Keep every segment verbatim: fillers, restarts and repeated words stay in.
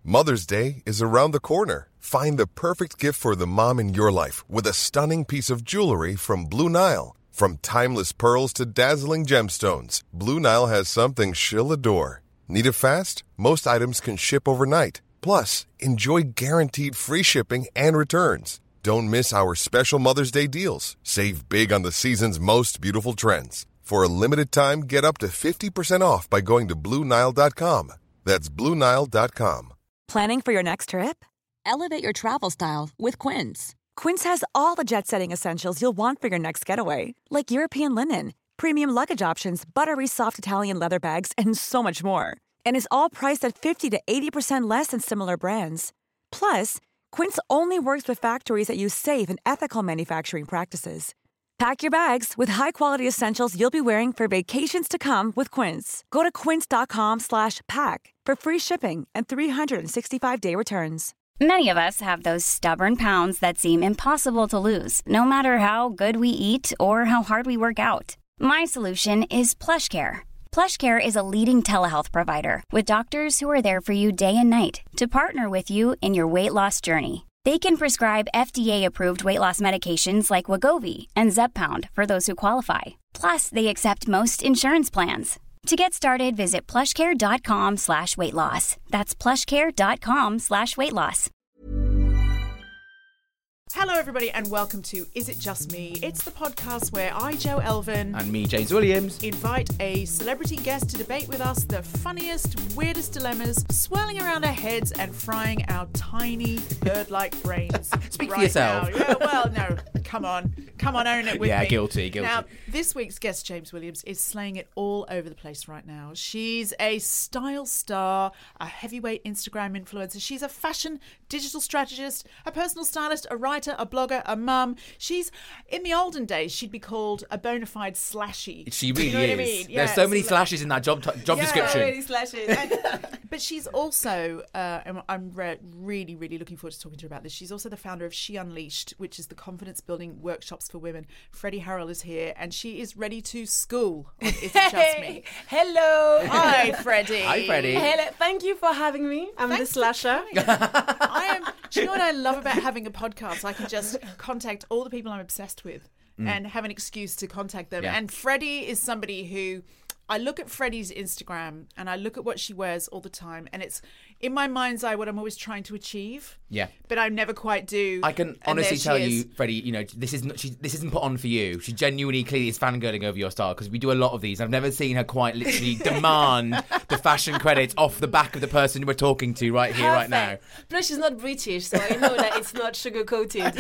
Mother's Day is around the corner. Find the perfect gift for the mom in your life with a stunning piece of jewelry from Blue Nile. From timeless pearls to dazzling gemstones, Blue Nile has something she'll adore. Need it fast? Most items can ship overnight. Plus, enjoy guaranteed free shipping and returns. Don't miss our special Mother's Day deals. Save big on the season's most beautiful trends. For a limited time, get up to fifty percent off by going to Blue Nile dot com. That's Blue Nile dot com. Planning for your next trip? Elevate your travel style with Quince. Quince has all the jet-setting essentials you'll want for your next getaway, like European linen, premium luggage options, buttery soft Italian leather bags, and so much more. And is all priced at fifty to eighty percent less than similar brands. Plus, Quince only works with factories that use safe and ethical manufacturing practices. Pack your bags with high-quality essentials you'll be wearing for vacations to come with Quince. Go to quince.com slash pack for free shipping and three sixty-five day returns. Many of us have those stubborn pounds that seem impossible to lose, no matter how good we eat or how hard we work out. My solution is PlushCare. PlushCare is a leading telehealth provider with doctors who are there for you day and night to partner with you in your weight loss journey. They can prescribe F D A-approved weight loss medications like Wegovy and Zepbound for those who qualify. Plus, they accept most insurance plans. To get started, visit plushcare.com slash weight loss. That's plushcare.com slash weight loss. Hello, everybody, and welcome to Is It Just Me? It's the podcast where I, Joe Elvin, and me, James Williams, invite a celebrity guest to debate with us the funniest, weirdest dilemmas swirling around our heads and frying our tiny bird-like brains. Speak right for yourself. Now. Yeah, well, no, come on. Come on, own it with yeah, me. Yeah, guilty, guilty. Now, this week's guest, James Williams, is slaying it all over the place right now. She's a style star, a heavyweight Instagram influencer. She's a fashion digital strategist, a personal stylist, a writer, a blogger, a mum. She's, in the olden days, she'd be called a bona fide slashy. She really you know is. What I mean? There's yeah, so many like, slashes in that job t- job yeah, description. So many slashes. And, but she's also, uh, and I'm re- really, really looking forward to talking to her about this. She's also the founder of She Unleashed, which is the confidence building workshops for women. Freddie Harrell is here, and she is ready to school on Is It Just Me? Hello. Hi, Freddie. Hi, Freddie. Hello. Thank you for having me. I'm Thanks the slasher. I am. Do you know what I love about having a podcast? I can just contact all the people I'm obsessed with mm. and have an excuse to contact them. Yeah. And Freddie is somebody who I look at Freddie's Instagram and I look at what she wears all the time, and it's in my mind's eye what I'm always trying to achieve. Yeah. But I never quite do. I can honestly tell you, Freddie, you know, this isn't she, this isn't put on for you. She genuinely, clearly is fangirling over your style, because we do a lot of these. I've never seen her quite literally demand the fashion credits off the back of the person we're talking to right here, Perfect. right now. Plus, she's not British, so I know that it's not sugar-coated.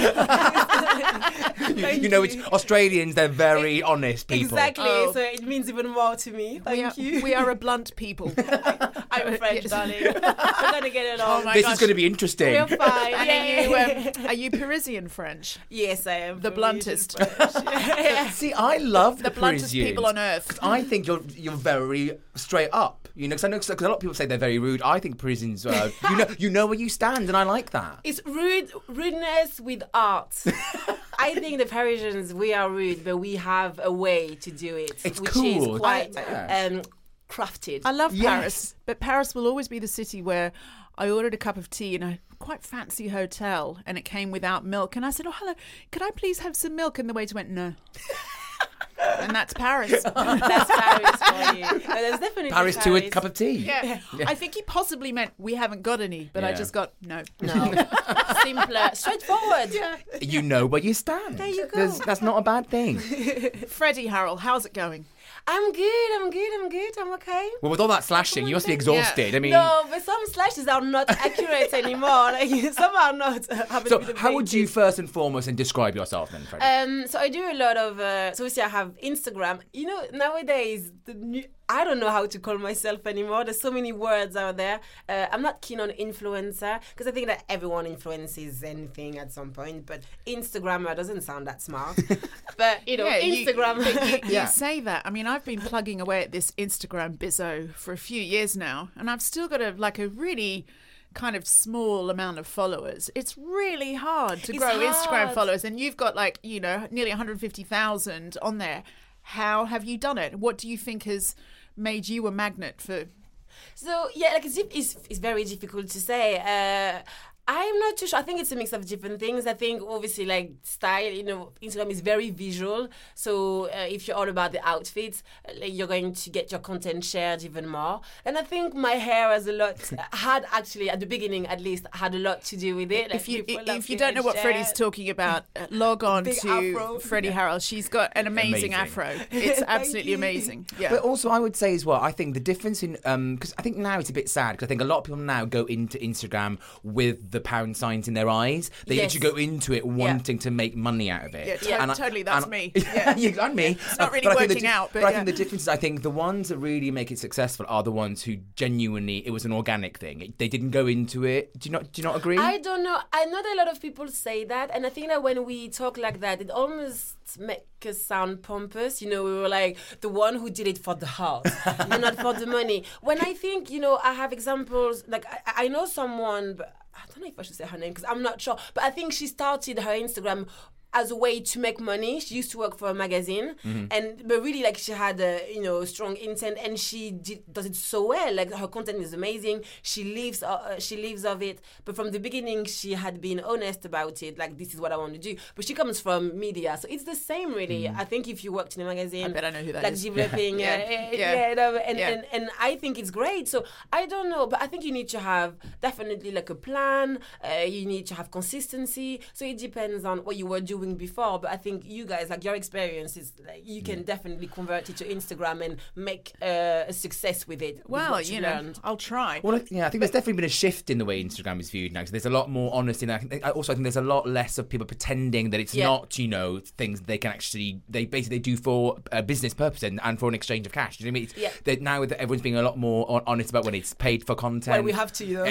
you, you know, it's Australians, they're very honest people. Exactly, Oh. so it means even more to me. Thank we are, you. We are a blunt people. I'm French, Yes. darling. We're going to get along. Oh my This gosh. is going to be interesting. We're fine. And Yeah. are you, um, are you Parisian French? Yes, I am. The from bluntest. Parisian. See, I love The the bluntest Parisians. people on earth. I think you're you're very straight up. You know, because I know 'cause a lot of people say they're very rude. I think Parisians, uh, you know, you know where you stand, and I like that. It's rude, rudeness with art. I think the Parisians, we are rude, but we have a way to do it, It's which cool. is quite I- yeah. um, crafted. I love Yes. Paris, but Paris will always be the city where I ordered a cup of tea in a quite fancy hotel and it came without milk. And I said, oh, hello, could I please have some milk? And the waiter went, no. And that's Paris. That's Paris for you. No, that's definitely Paris to a cup of tea. Yeah. I think he possibly meant we haven't got any, but I Yeah. just got no. No, simpler, straightforward. You know where you stand. There you go. There's, that's not a bad thing. Freddie Harrell, how's it going? I'm good, I'm good, I'm good, I'm okay. Well, with all that slashing, you must be exhausted. I mean, No, but some slashes are not accurate anymore. Like, some are not. Uh, have a so bit of how would you basis. first and foremost and describe yourself then, Freddie? Um, so I do a lot of. Uh, so obviously I have Instagram. You know, nowadays the new. I don't know how to call myself anymore. There's so many words out there. Uh, I'm not keen on influencer because I think that everyone influences anything at some point. But Instagrammer doesn't sound that smart. But you know, Yeah, you- Instagram. You, you Yeah. say that. I mean, I've been plugging away at this Instagram bizzo for a few years now, and I've still got a like a really kind of small amount of followers. It's really hard to It's grow Instagram hard. followers, and you've got like, you know, nearly one hundred fifty thousand on there. How have you done it? What do you think has made you a magnet for So yeah, like it's it's, it's very difficult to say. Uh, I'm not too sure. I think it's a mix of different things. I think obviously like style, you know, Instagram is very visual. So uh, if you're all about the outfits, uh, like, you're going to get your content shared even more. And I think my hair has a lot, had actually at the beginning at least, had a lot to do with it. Like, if you people if love you it don't know what shared. Freddie's talking about, uh, log on Big to afro. Freddie Harrell. She's got an amazing, Amazing. afro. It's absolutely you. amazing. Yeah. But also, I would say as well, I think the difference in um because I think now it's a bit sad because I think a lot of people now go into Instagram with the pound signs in their eyes. They Yes. actually go into it wanting to make money out of it. Yeah, to- Yeah. And I- totally, that's and- me. Yeah, you and me. It's not really But I think the working di- out, but I yeah. think the difference is, I think the ones that really make it successful are the ones who genuinely it was an organic thing. They didn't go into it. Do you not? Do you not agree? I don't know. I know that a lot of people say that, and I think that when we talk like that, it almost makes us sound pompous. You know, we were like the one who did it for the heart and not for the money. When I think, you know, I have examples. Like I, I know someone, but I don't know if I should say her name because I'm not sure. But I think she started her Instagram as a way to make money. She used to work for a magazine, Mm-hmm. and but really like she had a you know strong intent, and she did, does it so well. Like her content is amazing. She lives uh, she lives of it. But from the beginning, she had been honest about it. Like this is what I want to do. But she comes from media, so it's the same really. Mm-hmm. I think if you worked in a magazine, I bet I know who that like is. developing, Yeah. uh, Yeah. yeah, yeah, no, and, Yeah. and and I think it's great. So I don't know, but I think you need to have definitely like a plan. Uh, you need to have consistency. So it depends on what you were doing before. But I think you guys, like your experience is like you can definitely convert it to Instagram and make uh, a success with it. with Well, what you know, learned. I'll try. Well, I- yeah, I think there's definitely been a shift in the way Instagram is viewed now. So there's a lot more honesty. And I think, I also, I think there's a lot less of people pretending that it's Yeah. not, you know, things they can actually, they basically do for a business purpose and, and for an exchange of cash. Do you know what I mean? It's, Yeah. that now that everyone's being a lot more hon- honest about when it's paid for content. Well, we have to, you know.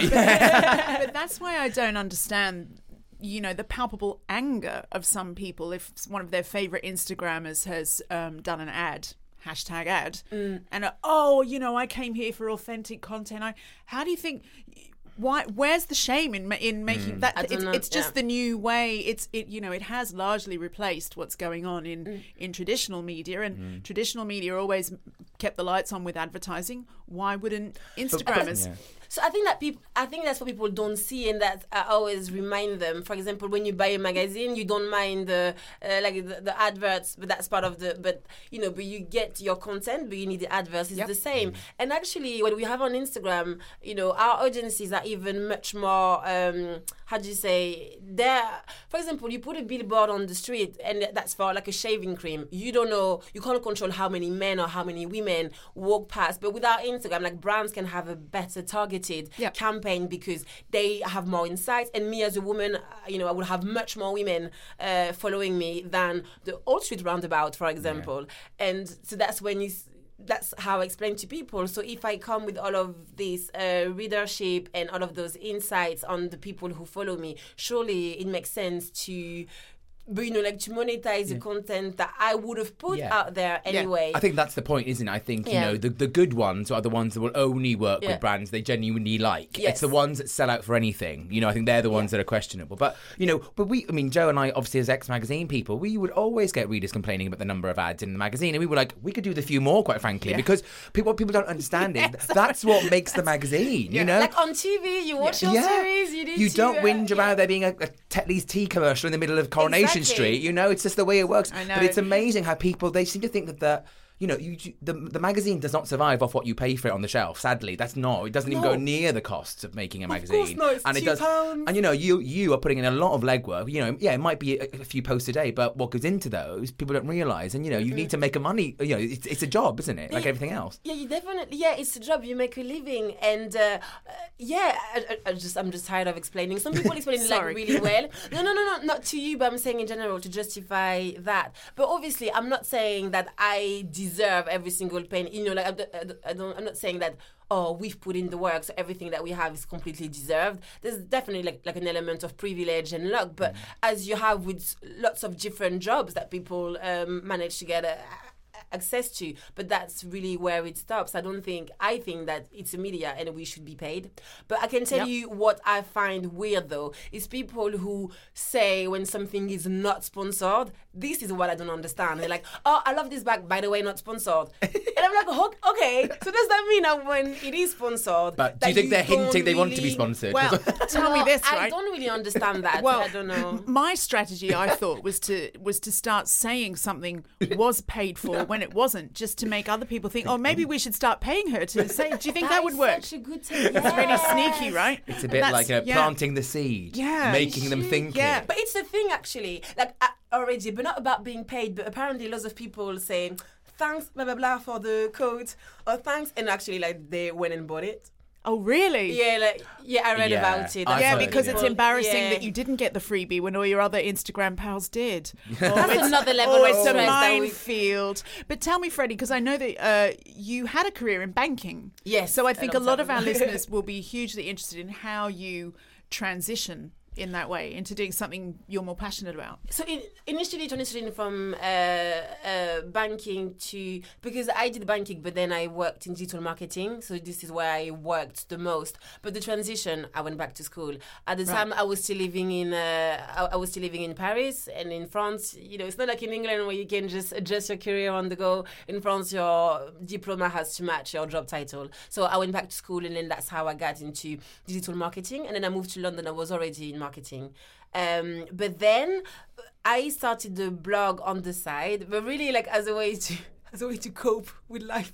But that's why I don't understand, you know, the palpable anger of some people if one of their favorite Instagrammers has um, done an ad, hashtag ad, Mm. and uh, oh, you know, I came here for authentic content. I, how do you think? Why? Where's the shame in ma- in making that? I don't It's, know, it's just yeah. the new way. It's it. You know, it has largely replaced what's going on in Mm. in traditional media, and traditional media always kept the lights on with advertising. Why wouldn't Instagrammers? Yeah. So I think that people, I think that's what people don't see, and that I always remind them. For example, when you buy a magazine, you don't mind the uh, like the, the adverts, but that's part of the. But you know, but you get your content, but you need the adverts. It's Yep. the same. And actually, what we have on Instagram, you know, our audiences are even much more. Um, how do you say? They're, for example, you put a billboard on the street, and that's for like a shaving cream. You don't know, you can't control how many men or how many women walk past. But without Instagram, like brands can have a better target. Yep. campaign because they have more insights, and me as a woman, uh, you know, I would have much more women uh, following me than the Old Street Roundabout, for example. And so that's when you. S- that's how I explain to people. So if I come with all of this uh, readership and all of those insights on the people who follow me, surely it makes sense to. But you know, like to monetize the content that I would have put Yeah. out there anyway. I think that's the point, isn't it? I think, you Yeah. know, the, the good ones are the ones that will only work Yeah. with brands they genuinely like. Yes. It's the ones that sell out for anything. You know, I think they're the ones that are questionable. But, you know, but we, I mean, Joe and I, obviously as ex-magazine people, we would always get readers complaining about the number of ads in the magazine. And we were like, we could do the few more, quite frankly, because people, what people don't understand is that's what makes the magazine, you know? Like on T V, you watch your Yeah. series, you need You to, don't uh, whinge yeah. about there being a, a Tetley's tea commercial in the middle of Coronation Exactly. Street. You know, it's just the way it works. I know. But it's amazing how people, they seem to think that the, you know, you, the the magazine does not survive off what you pay for it on the shelf. Sadly, that's not. It doesn't even No. go near the costs of making a course magazine. not, it's and it two does. pounds. And you know, you you are putting in a lot of legwork. You know, yeah, it might be a, a few posts a day, but what goes into those, people don't realise. And you know, you need to make a money. You know, it's, it's a job, isn't it? Like Yeah. everything else. Yeah, you definitely. Yeah, it's a job. You make a living, and uh, uh, yeah, I, I, I just I'm just tired of explaining. Some people explain it like Sorry. really well. No, no, no, no, not to you, but I'm saying in general to justify that. But obviously, I'm not saying that I deserve every single penny. You know, like I don't, I don't, I'm not saying that. Oh, we've put in the work, so everything that we have is completely deserved. There's definitely like, like an element of privilege and luck, but as you have with lots of different jobs that people um, manage to get a, access to. But that's really where it stops. I don't think, I think that it's a media and we should be paid. But I can tell Yep. you what I find weird though, is people who say when something is not sponsored, this is what I don't understand. They're like, oh, I love this bag, by the way, not sponsored. And I'm like, "Oh, okay, so does that mean that when it is sponsored, But do that you think they're don't hinting they want to be really- sponsored? Well, tell me No, this, I right? don't really understand that. Well, I don't know. my strategy, I thought, was to was to start saying something was paid for when it wasn't, just to make other people think, oh, maybe we should start paying her to say. Do you think that, would is work? Such a good tip. It's really Yes. sneaky, right? It's a bit That's- like uh, yeah. planting the seed, Yeah. making them think Yeah. it. But it's the thing, actually, like uh, already, but not about being paid. But apparently, lots of people say thanks, blah blah blah, for the code, or thanks, and actually, like they went and bought it. Oh, really? Yeah, like yeah, I read Yeah, about it. I've Yeah, heard, because yeah. it's embarrassing Yeah. that you didn't get the freebie when all your other Instagram pals did. Oh, That's it's- another level oh, of it's a stress that we- minefield. But tell me, Freddie, because I know that uh, you had a career in banking. Yes, So I a think a long lot time of our ago. listeners will be hugely interested in how you transition in that way into doing something you're more passionate about. So in, initially transitioning from uh, uh, banking to, because I did banking, but then I worked in digital marketing. So this is where I worked the most. But the transition, I went back to school. At the Right. time, I was still living in, uh, I, I was still living in Paris and in France. You know, it's not like in England where you can just adjust your career on the go. In France, your diploma has to match your job title. So I went back to school, and then that's how I got into digital marketing. And then I moved to London. I was already in marketing. Um, but then I started the blog on the side, but really like as a way to as a way to cope with life.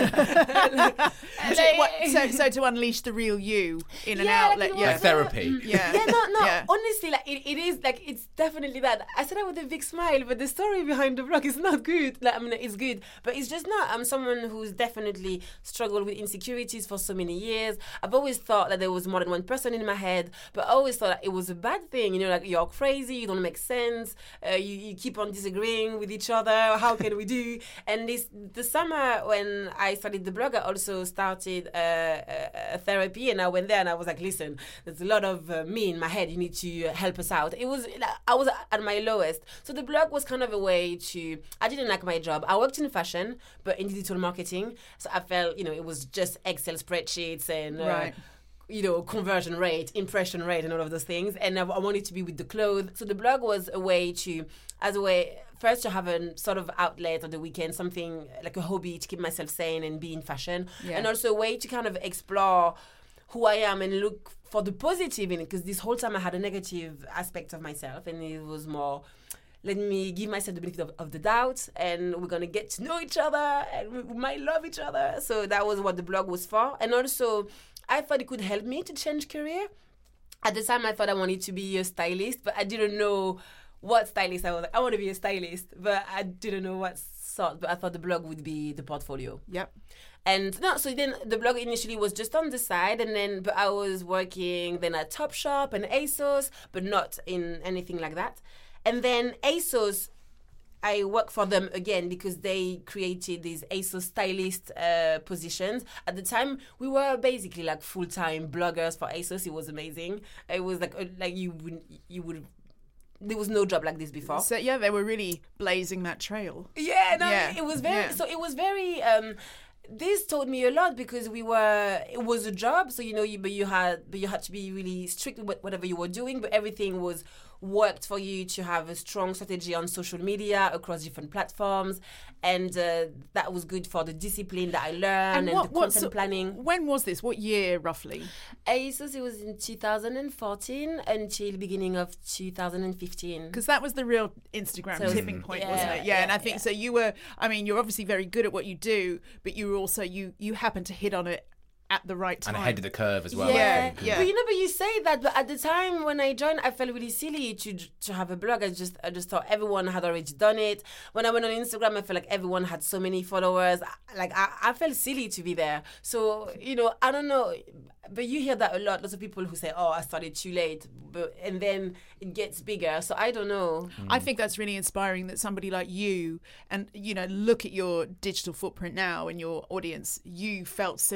Like, Was it what- so, so to unleash the real you in an Yeah, like outlet. it yeah. Like therapy. Yeah. yeah, no, no. Yeah. Honestly, like it, it is like it's definitely that. I said that with a big smile, but the story behind the blog is not good. Like I mean, it's good, but it's just not. I'm someone who's definitely struggled with insecurities for so many years. I've always thought that there was more than one person in my head, but I always thought that it was a bad thing. You know, like you're crazy, you don't make sense. Uh, you you keep on disagreeing with each other. How can we do? And this the summer when I started the blog, I also started uh, a, a therapy, and I went there and I was like, listen, there's a lot of uh, me in my head. You need to uh, help us out. It was I was at my lowest, so the blog was kind of a way to. I didn't like my job. I worked in fashion, but in digital marketing, so I felt you know it was just Excel spreadsheets and. Uh, Right. You know, conversion rate, impression rate, and all of those things. And I, I wanted to be with the clothes. So the blog was a way to, as a way, first to have a sort of outlet on the weekend, something like a hobby to keep myself sane and be in fashion. Yeah. And also a way to kind of explore who I am and look for the positive in it. Because this whole time I had a negative aspect of myself, and it was more, let me give myself the benefit of, of the doubt, and we're going to get to know each other, and we, we might love each other. So that was what the blog was for. And also, I thought it could help me to change career. At the time, I thought I wanted to be a stylist, but I didn't know what stylist I was. Like, I want to be a stylist, but I didn't know what sort. But I thought the blog would be the portfolio. Yep. And no, so then the blog initially was just on the side, and then but I was working then at Topshop and ASOS, but not in anything like that. And then ASOS, I work for them again because they created these ASOS stylist uh, positions. At the time, we were basically like full-time bloggers for ASOS. It was amazing. It was like uh, like you would you would. There was no job like this before. So yeah, they were really blazing that trail. Yeah, no, Yeah, it was very. yeah. So it was very. Um, this taught me a lot because we were. It was a job, so you know, you but you had, but you had to be really strict with whatever you were doing. But everything was worked for you to have a strong strategy on social media across different platforms, and uh, that was good for the discipline that I learned and, what, the what content so- planning. When was this? What year roughly? ASOS, it was in two thousand fourteen until beginning of two thousand fifteen. Because that was the real Instagram So- tipping point, Yeah, wasn't it? Yeah, yeah, and I think yeah. so. You were. I mean, you're obviously very good at what you do, but you were also you you happened to hit on it at the right time. And ahead of the curve as well. I Yeah, think. yeah. But you know, but you say that, but at the time when I joined, I felt really silly to to have a blog. I just I just thought everyone had already done it. When I went on Instagram, I felt like everyone had so many followers. Like I, I felt silly to be there. So you know, I don't know, but you hear that a lot. Lots of people who say, "Oh, I started too late," but and then it gets bigger. So I don't know. I think that's really inspiring that somebody like you, and you know, look at your digital footprint now and your audience. You felt silly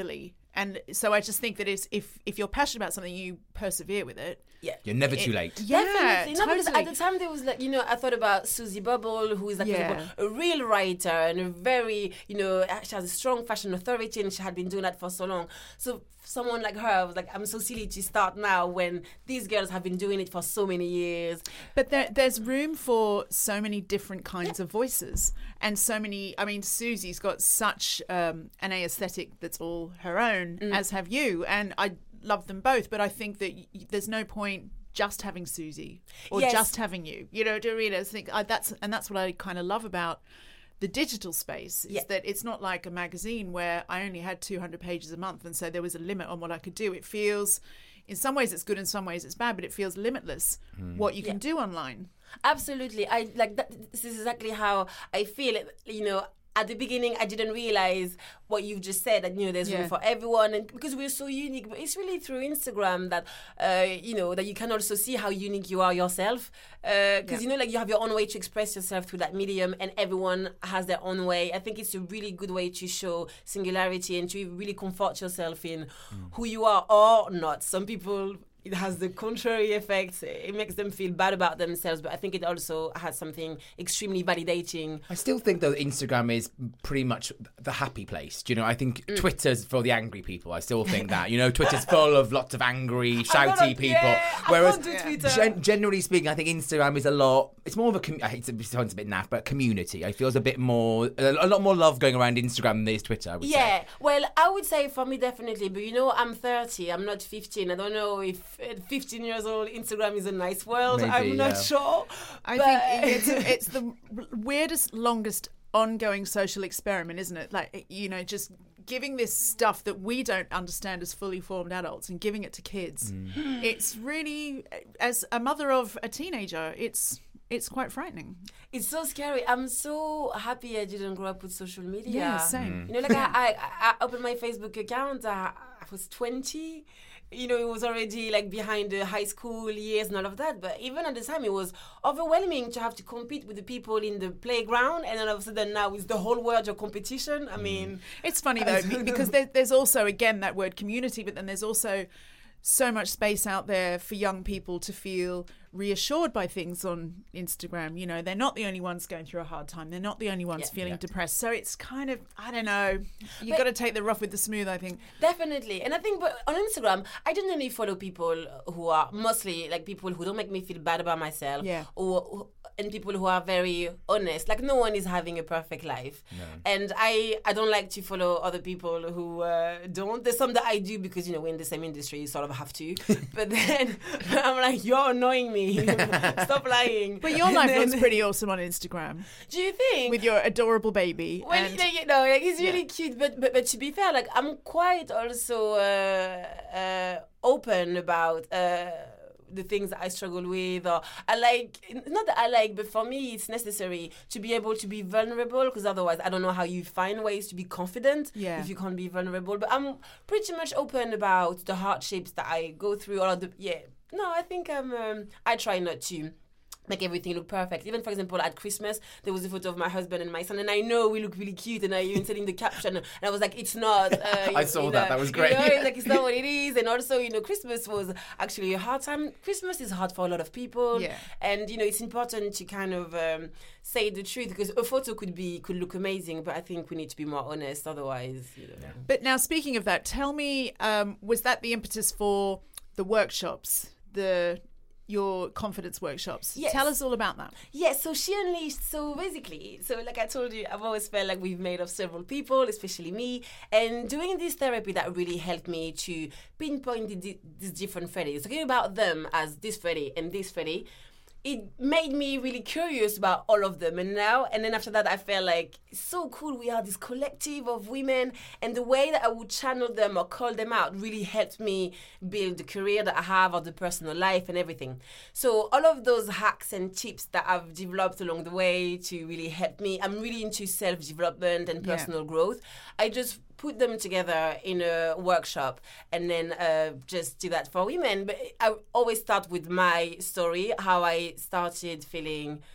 And so I just think that it's, if if you're passionate about something, you persevere with it. Yeah. You're never too late. Yeah, Definitely. No, because totally. at the time there was like, you know, I thought about Susie Bubble, who is like Yeah. a real writer and a very, you know, she has a strong fashion authority and she had been doing that for so long. So someone like her, I was like, I'm so silly to start now when these girls have been doing it for so many years. But there, there's room for so many different kinds of voices and so many. I mean, Susie's got such um, an aesthetic that's all her own, Mm. as have you. And I love them both. But I think that y- there's no point just having Susie or Yes. just having you. You know, do you really? I think I, that's and that's what I kind of love about the digital space is Yeah. that it's not like a magazine where I only had two hundred pages a month and so there was a limit on what I could do. It feels, in some ways it's good, in some ways it's bad, but it feels limitless what you can do online. Absolutely. I like that. This is exactly how I feel. You know, at the beginning, I didn't realize what you've just said, that, you know, there's Yeah. room for everyone, and because we're so unique. But it's really through Instagram that, uh, you know, that you can also see how unique you are yourself. Because, Yeah. you know, like you have your own way to express yourself through that medium, and everyone has their own way. I think it's a really good way to show singularity and to really comfort yourself in who you are or not. Some people, it has the contrary effect. It makes them feel bad about themselves, but I think it also has something extremely validating. I still think though Instagram is pretty much the happy place. Do you know? I think Mm. Twitter's for the angry people. I still think that. You know, Twitter's full of lots of angry, I'm shouty not- people. yeah, I Whereas can't do Twitter. gen- generally speaking, I think Instagram is a lot. It's more of a. Com- I hate to it sounds a bit naff, but community. I feel there's a bit more, a, a lot more love going around Instagram than there is Twitter. I would Yeah, say. well, I would say for me definitely, but you know, I'm thirty. I'm not fifteen. I don't know if at fifteen years old Instagram is a nice world. Maybe, I'm not yeah. sure. I but- think it's, a, it's the weirdest, longest ongoing social experiment, isn't it? Like, you know, just giving this stuff that we don't understand as fully formed adults and giving it to kids. Mm. It's really, as a mother of a teenager, it's it's quite frightening. It's so scary. I'm so happy I didn't grow up with social media. Yeah, same. You know, like I, I, I opened my Facebook account. I, I was twenty. You know, it was already like behind the high school years and all of that. But even at the time, it was overwhelming to have to compete with the people in the playground. And then all of a sudden now it's the whole world of competition. I mean, It's funny though, be- because there, there's also, again, that word community, but then there's also so much space out there for young people to feel reassured by things on Instagram. You know, they're not the only ones going through a hard time. They're not the only ones Yeah. feeling Yeah. depressed. So it's kind of, I don't know, you But- got to take the rough with the smooth, I think. Definitely. And I think, but on Instagram, I generally follow people who are mostly like people who don't make me feel bad about myself. Yeah. Or, and people who are very honest. Like, no one is having a perfect life. And I, I don't like to follow other people who uh, don't. There's some that I do because, you know, we're in the same industry, you sort of have to. But then I'm like, you're annoying me. Stop lying. But your And life then- looks pretty awesome on Instagram Do you think? with your adorable baby. Well, and you know, like it's really cute, but, but but to be fair, like I'm quite also uh, uh, open about uh, the things that I struggle with, or I like. Not that I like, but for me, it's necessary to be able to be vulnerable, because otherwise, I don't know how you find ways to be confident Yeah. if you can't be vulnerable. But I'm pretty much open about the hardships that I go through. Or the yeah, no, I think I'm. Um, I try not to make everything look perfect. Even, for example, at Christmas, there was a photo of my husband and my son, and I know we look really cute, and I even said in the caption, and I was like, it's not. Uh, I saw you that. know, That was you great. know, it's like, it's not what it is. And also, you know, Christmas was actually a hard time. Christmas is hard for a lot of people. Yeah. And, you know, it's important to kind of um, say the truth, because a photo could be could look amazing, but I think we need to be more honest. Otherwise, you know. But now, speaking of that, tell me, um, was that the impetus for the workshops, the your confidence workshops? Yes. Tell us all about that. Yeah, so she unleashed, so basically, so like I told you, I've always felt like we've made of several people, especially me, and doing this therapy that really helped me to pinpoint the, the, these different Freddies, talking about them as this Freddy and this Freddy. It made me really curious about all of them, and now, and then after that, I felt like it's so cool. We are this collective of women, and the way that I would channel them or call them out really helped me build the career that I have, or the personal life, and everything. So all of those hacks and tips that I've developed along the way to really help me. I'm really into self-development and Yeah. personal growth. I just put them together in a workshop and then uh, just do that for women. But I always start with my story, how I started feeling,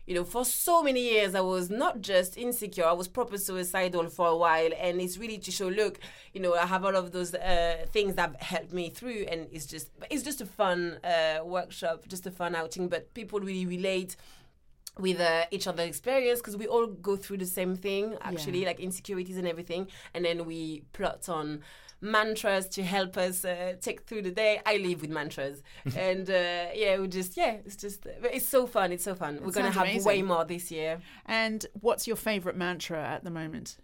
you know, for so many years, I was not just insecure, I was proper suicidal for a while. And it's really to show, look, you know, I have all of those uh, things that helped me through. And it's just, it's just a fun uh, workshop, just a fun outing. But people really relate with uh, each other's experience, because we all go through the same thing, actually, yeah. like insecurities and everything. And then we plot on mantras to help us uh, take through the day. I live with mantras. and uh, yeah, we just, yeah, it's just, it's so fun. It's so fun. It We're going to have amazing. way more this year. And what's your favourite mantra at the moment?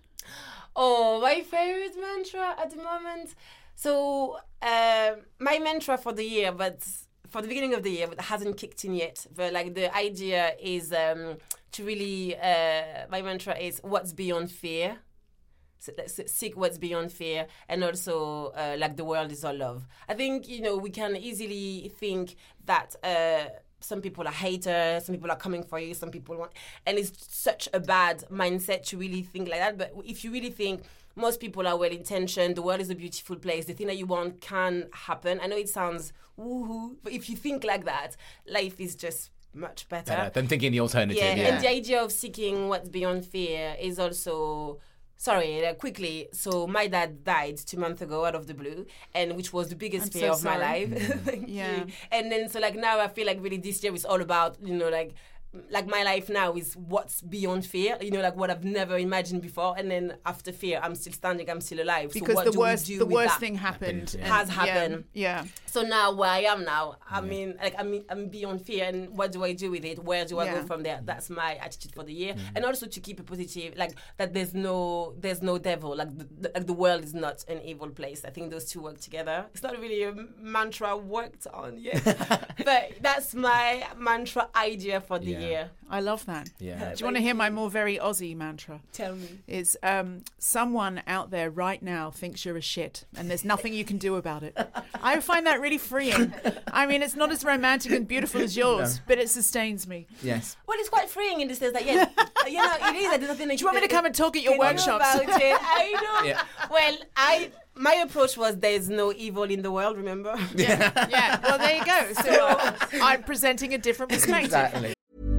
Oh, my favourite mantra at the moment? So, uh, my mantra for the year, but for the beginning of the year, but hasn't kicked in yet. But like the idea is um, to really, uh, my mantra is what's beyond fear. So let's seek what's beyond fear, and also uh, like the world is all love. I think, you know, we can easily think that uh, some people are haters, some people are coming for you, some people want, and it's such a bad mindset to really think like that. But if you really think most people are well intentioned, the world is a beautiful place, the thing that you want can happen. I know it sounds woohoo, but if you think like that, life is just much better. better than thinking the alternative. Yeah, yeah, and the idea of seeking what's beyond fear is also. Sorry, uh, quickly. So my dad died two months ago out of the blue, and which was the biggest I'm fear so of sorry. my life. Thank Yeah. you. And then so like now I feel like really this year is all about, you know, like like my life now is what's beyond fear, you know, like what I've never imagined before. And then after fear, I'm still standing, I'm still alive. Because so what the do worst, we do the with worst that? thing happened, Happened, yeah. and- Has happened. Yeah. yeah. So now where I am now, I mean, like I'm, I'm beyond fear, and what do I do with it? Where do I Yeah. go from there? That's my attitude for the year, and also to keep a positive, like that. There's no, there's no devil. Like the, the, like the world is not an evil place. I think those two work together. It's not really a mantra worked on yet, but that's my mantra idea for the Yeah. year. I love that. Yeah. Do you want to hear my more very Aussie mantra? Tell me. Is um, someone out there right now thinks you're a shit, and there's nothing you can do about it. I find that really freeing. I mean, it's not as romantic and beautiful as yours, No. but it sustains me. Yes. Well, it's quite freeing in the sense that, yeah, you know, it is. There's nothing. Do you want me to come and talk at your workshops? About it? I know. Yeah. Well, I my approach was there's no evil in the world. Remember? Yeah. yeah. Well, there you go. So I'm presenting a different perspective. Exactly.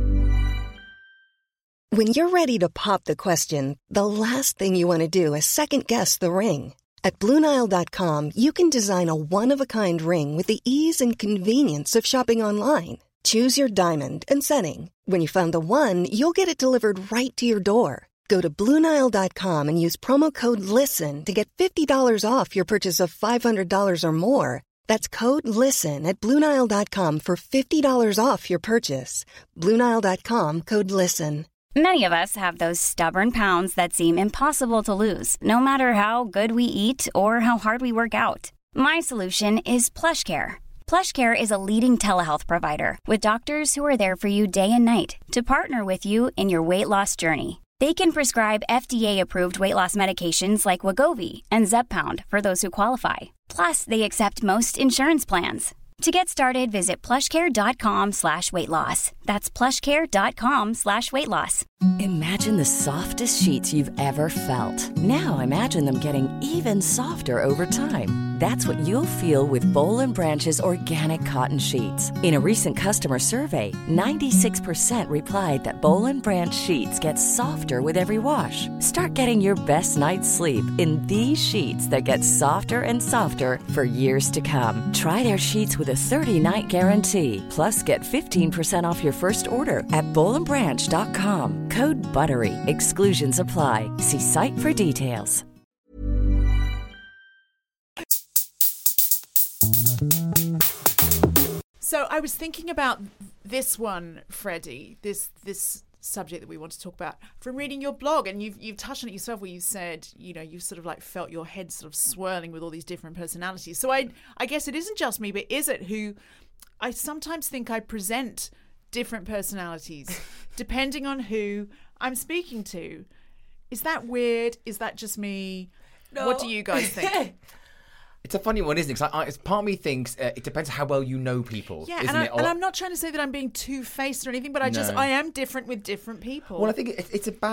When you're ready to pop the question, the last thing you want to do is second-guess the ring. At Blue Nile dot com, you can design a one-of-a-kind ring with the ease and convenience of shopping online. Choose your diamond and setting. When you find the one, you'll get it delivered right to your door. Go to Blue Nile dot com and use promo code LISTEN to get fifty dollars off your purchase of five hundred dollars or more. That's code LISTEN at Blue Nile dot com for fifty dollars off your purchase. Blue Nile dot com, code LISTEN. Many of us have those stubborn pounds that seem impossible to lose, no matter how good we eat or how hard we work out. My solution is PlushCare. PlushCare is a leading telehealth provider with doctors who are there for you day and night to partner with you in your weight loss journey. They can prescribe F D A-approved weight loss medications like Wegovy and Zepbound for those who qualify. Plus, they accept most insurance plans. To get started, visit plushcare.com slash weight loss. That's plushcare.com slash weight loss. Imagine the softest sheets you've ever felt. Now imagine them getting even softer over time. That's what you'll feel with Boll and Branch's organic cotton sheets. In a recent customer survey, ninety-six percent replied that Boll and Branch sheets get softer with every wash. Start getting your best night's sleep in these sheets that get softer and softer for years to come. Try their sheets with a thirty-night guarantee. Plus, get fifteen percent off your first order at boll and branch dot com. Code BUTTERY. Exclusions apply. See site for details. So I was thinking about this one, Freddie, this this subject that we want to talk about from reading your blog, and you've you've touched on it yourself, where you said, you know, you sort of like felt your head sort of swirling with all these different personalities. So I I guess it isn't just me, but is it who I sometimes think I present different personalities depending on who I'm speaking to. Is that weird? Is that just me? No. What do you guys think? It's a funny one, isn't it? 'Cause I, I, part of me thinks uh, it depends how well you know people, Yeah, isn't and, I, it? and Or- I'm not trying to say that I'm being two-faced or anything, but I just No. I am different with different people. Well, I think it, it's about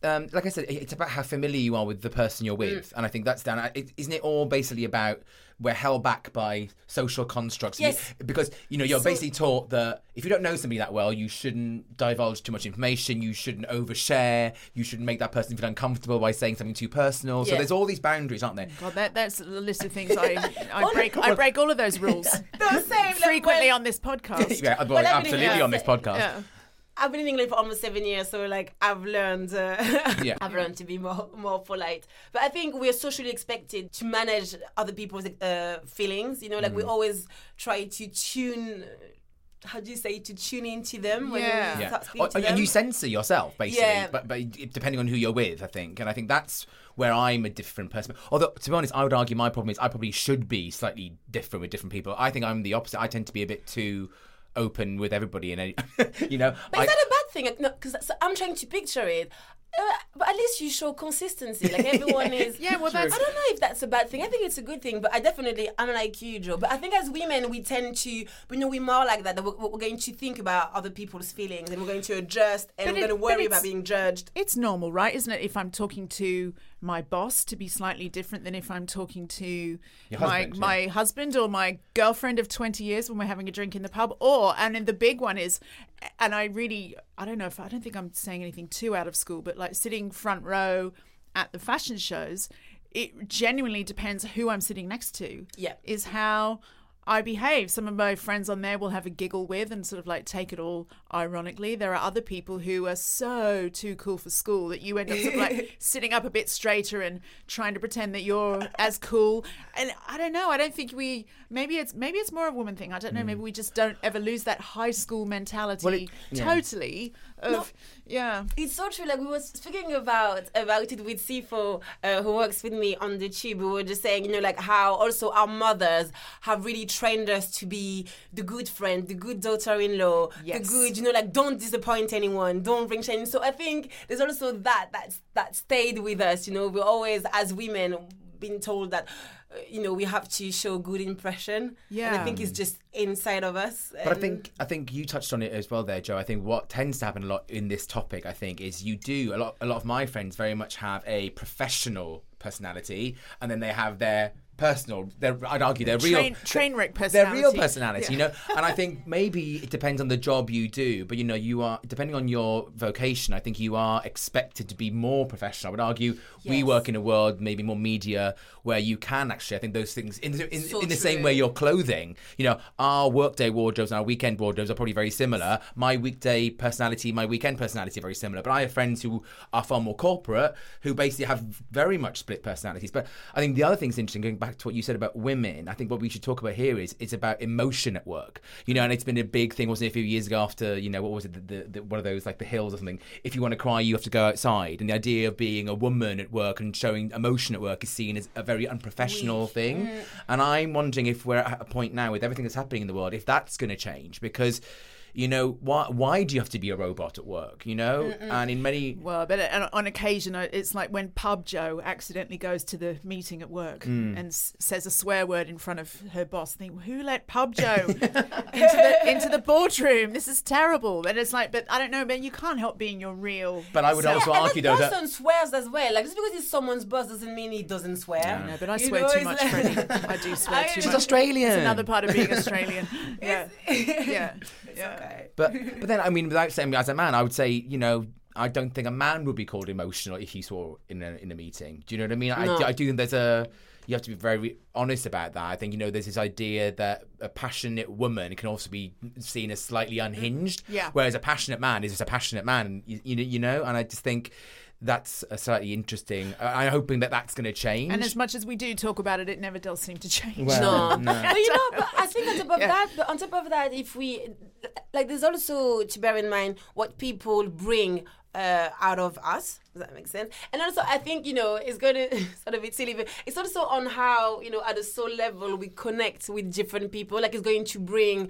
um, like I said, it's about how familiar you are with the person you're with. Mm. And I think that's down. It, isn't it all basically about we're held back by social constructs? Yes. Because, you know, you're So- basically taught that if you don't know somebody that well, you shouldn't divulge too much information. You shouldn't overshare. You shouldn't make that person feel uncomfortable by saying something too personal. So Yeah. there's all these boundaries, aren't there? God, that, that's a list of things I, I break. I break all of those rules The same, frequently like, on this podcast. yeah, well, Well, I mean, absolutely yeah. on this podcast. Yeah. I've been in England for almost seven years, so like I've learned, uh, Yeah. I've learned to be more more polite. But I think we're socially expected to manage other people's uh, feelings. You know, like we always try to tune. How do you say to tune into them when Yeah. we Yeah. start Oh, speaking to and them? you censor yourself, basically, Yeah. but, but it- depending on who you're with, I think. And I think that's where I'm a different person. Although, to be honest, I would argue my problem is I probably should be slightly different with different people. I think I'm the opposite. I tend to be a bit too open with everybody. And, you know, But I, is that a bad thing? No, because so I'm trying to picture it. Uh, but at least you show consistency. Like everyone is. Yeah, well, that's- I don't know if that's a bad thing. I think it's a good thing. But I definitely, I'm like you, Joe. But I think as women, we tend to, you know, we're more like that. That we're, we're going to think about other people's feelings and we're going to adjust and But we're it- going to but worry it's- about being judged. It's normal, right? Isn't it? If I'm talking to my boss, to be slightly different than if I'm talking to Your my husband, yeah. my husband or my girlfriend of twenty years when we're having a drink in the pub. Or, and then the big one is, and I really, I don't know if I don't think I'm saying anything too out of school, but like sitting front row at the fashion shows, it genuinely depends who I'm sitting next to. Yeah. Is how I behave. Some of my friends on there will have a giggle with and sort of like take it all ironically. There are other people who are so too cool for school that you end up sort of like sitting up a bit straighter and trying to pretend that you're as cool. And I don't know. I don't think we. Maybe it's maybe it's more a woman thing. I don't know. Maybe we just don't ever lose that high school mentality Well, it- yeah. totally. Of No. yeah. It's so true. Like we were speaking about about it with Sifo, uh, who works with me on the tube. We were just saying, you know, like how also our mothers have really trained us to be the good friend, the good daughter-in-law, Yes. the good, you know, like don't disappoint anyone, don't bring shame. So I think there's also that that's that stayed with us. You know, we're always as women been told that. Uh, you know, we have to show good impression. And Yeah. I think it's just inside of us. But I And- think I think you touched on it as well there, Joe. I think what tends to happen a lot in this topic, I think, is you do a lot. A lot of my friends very much have a professional personality, and then they have their personal. Their, I'd argue their real Train, train wreck their personality. real personality. You know, and I think maybe it depends on the job you do, but you know, you are depending on your vocation. I think you are expected to be more professional. I would argue we Yes. work in a world, maybe more media, where you can actually. I think those things in in, So in the same true. way your clothing. You know, our workday wardrobes and our weekend wardrobes are probably very similar. My weekday personality, my weekend personality are very similar. But I have friends who are far more corporate, who basically have very much split personalities. But I think the other thing's interesting, going back to what you said about women, I think what we should talk about here is it's about emotion at work. You know, and it's been a big thing, wasn't it, a few years ago after, you know, what was it, the, the, the, one of those, like the hills or something. If you want to cry, you have to go outside. And the idea of being a woman at work and showing emotion at work is seen as a very unprofessional thing. And I'm wondering if we're at a point now with everything that's happening in the world, if that's going to change. Because, you know, why why do you have to be a robot at work, you know? And in many... Well, but on, on occasion, uh, it's like when Pub Joe accidentally goes to the meeting at work Hmm. and s- says a swear word in front of her boss. I think, who let Pub Joe into, the, into the boardroom? This is terrible. And it's like, but I don't know, but you can't help being your real. But I would self. also and argue, that though, that... person swears as well. Like just because he's someone's boss doesn't mean he doesn't swear. No, but I You swear know, too it's much, like- Freddie. I do swear I- too She's much. Australian. It's another part of being Australian. Yeah. Yeah. Yeah. Okay. But but then, I mean, without saying as a man, I would say, you know, I don't think a man would be called emotional if he swore in a in a meeting. Do you know what I mean? No. I, I do think there's a... You have to be very honest about that. I think, you know, there's this idea that a passionate woman can also be seen as slightly unhinged. Yeah. Whereas a passionate man is just a passionate man, you, you, you know? And I just think that's a slightly interesting... I'm hoping that that's going to change. And as much as we do talk about it, it never does seem to change. Well, No. no. But you know, but I think on top of Yeah. that, but on top of that, if we like, there's also to bear in mind what people bring uh, out of us. Does that make sense? And also, I think, you know, it's going to sort of be silly, but it's also on how, you know, at a soul level we connect with different people. Like, it's going to bring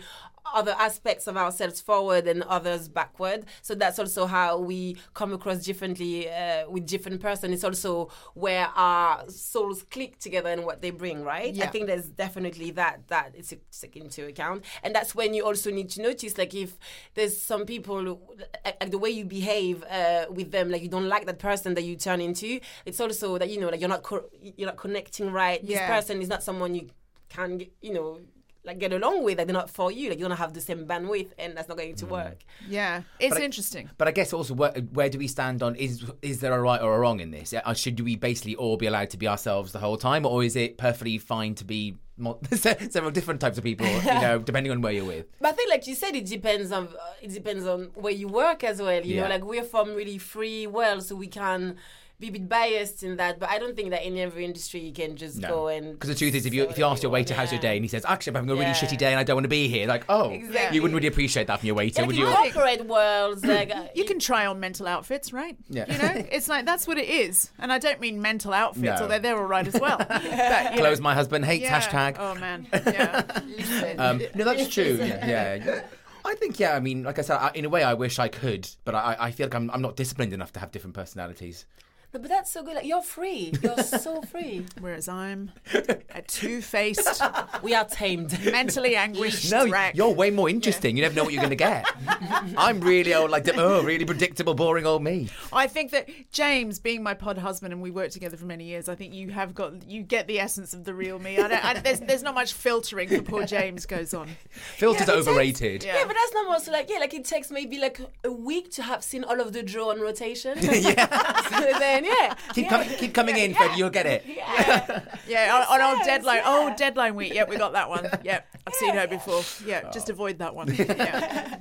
other aspects of ourselves forward and others backward. So that's also how we come across differently uh, with different person. It's also where our souls click together and what they bring, right? Yeah. I think there's definitely that that it's taken into account. And that's when you also need to notice, like, if there's some people, like, like the way you behave uh, with them, like you don't like that person that you turn into, it's also that, you know, like you're not co- you're not connecting right. Yeah. This person is not someone you can, get, you know, like get along with. Like they're not for you. Like you don't have the same bandwidth, and that's not going to work. Yeah, it's But I- interesting. But I guess also, where, where do we stand on, is is there a right or a wrong in this? Uh, Should we basically all be allowed to be ourselves the whole time, or is it perfectly fine to be mo- several different types of people, you know, depending on where you're with? But I think, like you said, it depends on uh, it depends on where you work as well. You Yeah. know, like we're from really free world, so we can be a bit biased in that. But I don't think that in every industry you can just go and. Because the truth is, if you if you ask your waiter how's your day, and he says, actually, I'm having a really Yeah. shitty day and I don't want to be here, like, oh, Exactly. you wouldn't really appreciate that from your waiter, Like would in you? corporate worlds, like uh, You can try on mental outfits, right? Yeah. You know, it's like that's what it is. And I don't mean mental outfits, No. although they're all right as well. But, you know, Clothes my husband hates yeah. hashtag. Oh man, yeah. Um, no, that's true. Yeah, yeah. I think, yeah, I mean, like I said, I, in a way I wish I could, but I, I feel like I'm, I'm not disciplined enough to have different personalities. No, but that's so good. Like you're free. You're so free. Whereas I'm a two-faced, We are tamed. mentally anguished No, wreck. you're way more interesting. You never know what you're going to get. I'm really old, like, oh, really predictable, boring old me. I think that James, being my pod husband, and we worked together for many years, I think you have got you get the essence of the real me. I don't, I, there's there's not much filtering for poor James goes on. Filters Yeah, are it takes- overrated. Yeah. Yeah, but that's normal. So like, yeah, like it takes maybe like a week to have seen all of the draw on rotation. yeah. So then, yeah. Keep, yeah. coming, keep coming in, Fred, you'll get it. Yeah. Yeah, on, on old Yes, deadline. yeah. Oh, deadline week. Yep, we got that one. Yep, I've seen her before. Yeah, just avoid that one. Yeah.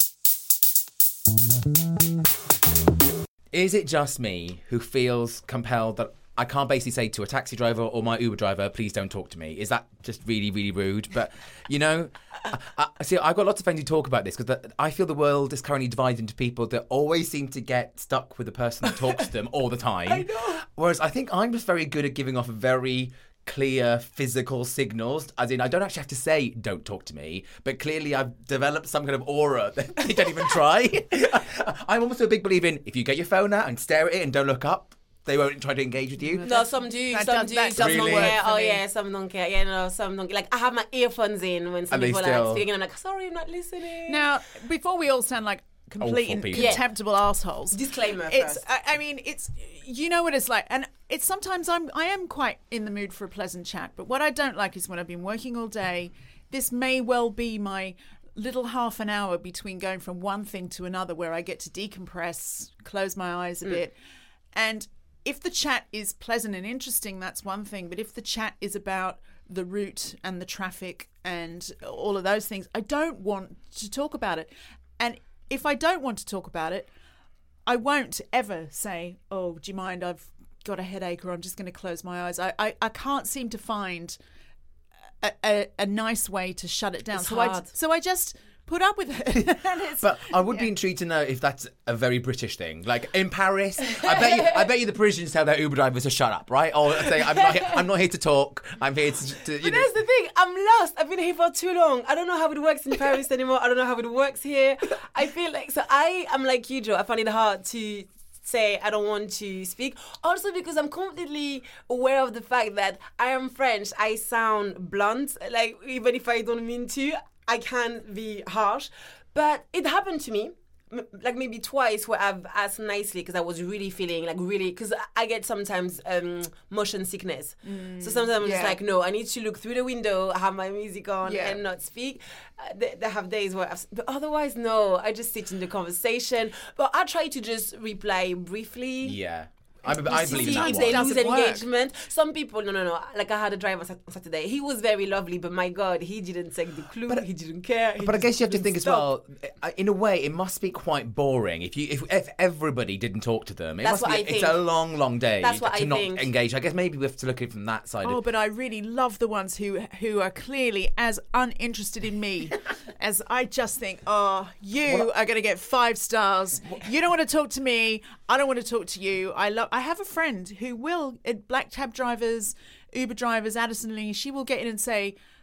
Is it just me who feels compelled that I can't basically say to a taxi driver or my Uber driver, please don't talk to me? Is that just really, really rude? But, you know, I, I, see, I've got lots of friends who talk about this because I feel the world is currently divided into people that always seem to get stuck with the person that talks to them all the time. I know. Whereas I think I'm just very good at giving off very clear physical signals, as in I don't actually have to say don't talk to me, but clearly I've developed some kind of aura that they don't even try. I'm almost a big believer in if you get your phone out and stare at it and don't look up, they won't try to engage with you. No, some do, That some does- do, that some doesn't don't work care. for Oh me. yeah, some don't care. Yeah, no, some don't. Like I have my earphones in when some And they people are still- like speaking, and I'm like, sorry, I'm not listening. Now, before we all sound like complete Awful and people. contemptible assholes, Disclaimer it's. first. I, I mean, it's. You know what it's like, and it's sometimes I'm. I am quite in the mood for a pleasant chat, but what I don't like is when I've been working all day. This may well be my little half an hour between going from one thing to another, where I get to decompress, close my eyes a bit, and. If the chat is pleasant and interesting, that's one thing. But if the chat is about the route and the traffic and all of those things, I don't want to talk about it. And if I don't want to talk about it, I won't ever say, oh, do you mind? I've got a headache, or I'm just going to close my eyes. I, I, I can't seem to find a, a, a nice way to shut it down. It's so I hard. so I just put up with it. And it's- But I would be intrigued to know if that's a very British thing. Like in Paris, I bet you, I bet you the Parisians tell their Uber drivers to shut up, right? Or say, I'm not, here, I'm not here to talk. I'm here to, to you But know. that's the thing. I'm lost. I've been here for too long. I don't know how it works in Paris anymore. I don't know how it works here. I feel like so. I am like you, Joe. I find it hard to say I don't want to speak. Also because I'm completely aware of the fact that I am French. I sound blunt. Like even if I don't mean to, I can be harsh. But it happened to me. m- Like maybe twice where I've asked nicely because I was really feeling like really because I get sometimes um, motion sickness. So sometimes I'm just yeah. like, no, I need to look through the window, have my music on, Yeah. and not speak. Uh, they, they have days where, I've, but otherwise, no, I just sit in the conversation. But I try to just reply briefly. Yeah. I, I To believe see in that if one. they lose Doesn't work. engagement. Some people, no, no, no. Like I had a driver Sat- on Saturday. He was very lovely, but my God, he didn't take the clue. he didn't care. he But I just guess you have to didn't think as stop. well. uh, In a way, it must be quite boring if you if, if everybody didn't talk to them. It That's must what be. I It's think. a long, long day That's what to I not think. engage. I guess maybe we have to look at it from that side. Oh, of, but I really love the ones who who are clearly as uninterested in me as I just think, oh, you are going to get five stars. You don't want to talk to me. I don't want to talk to you. I love. I have a friend who will, uh, black cab drivers, Uber drivers, Addison Lee, she will get in and say,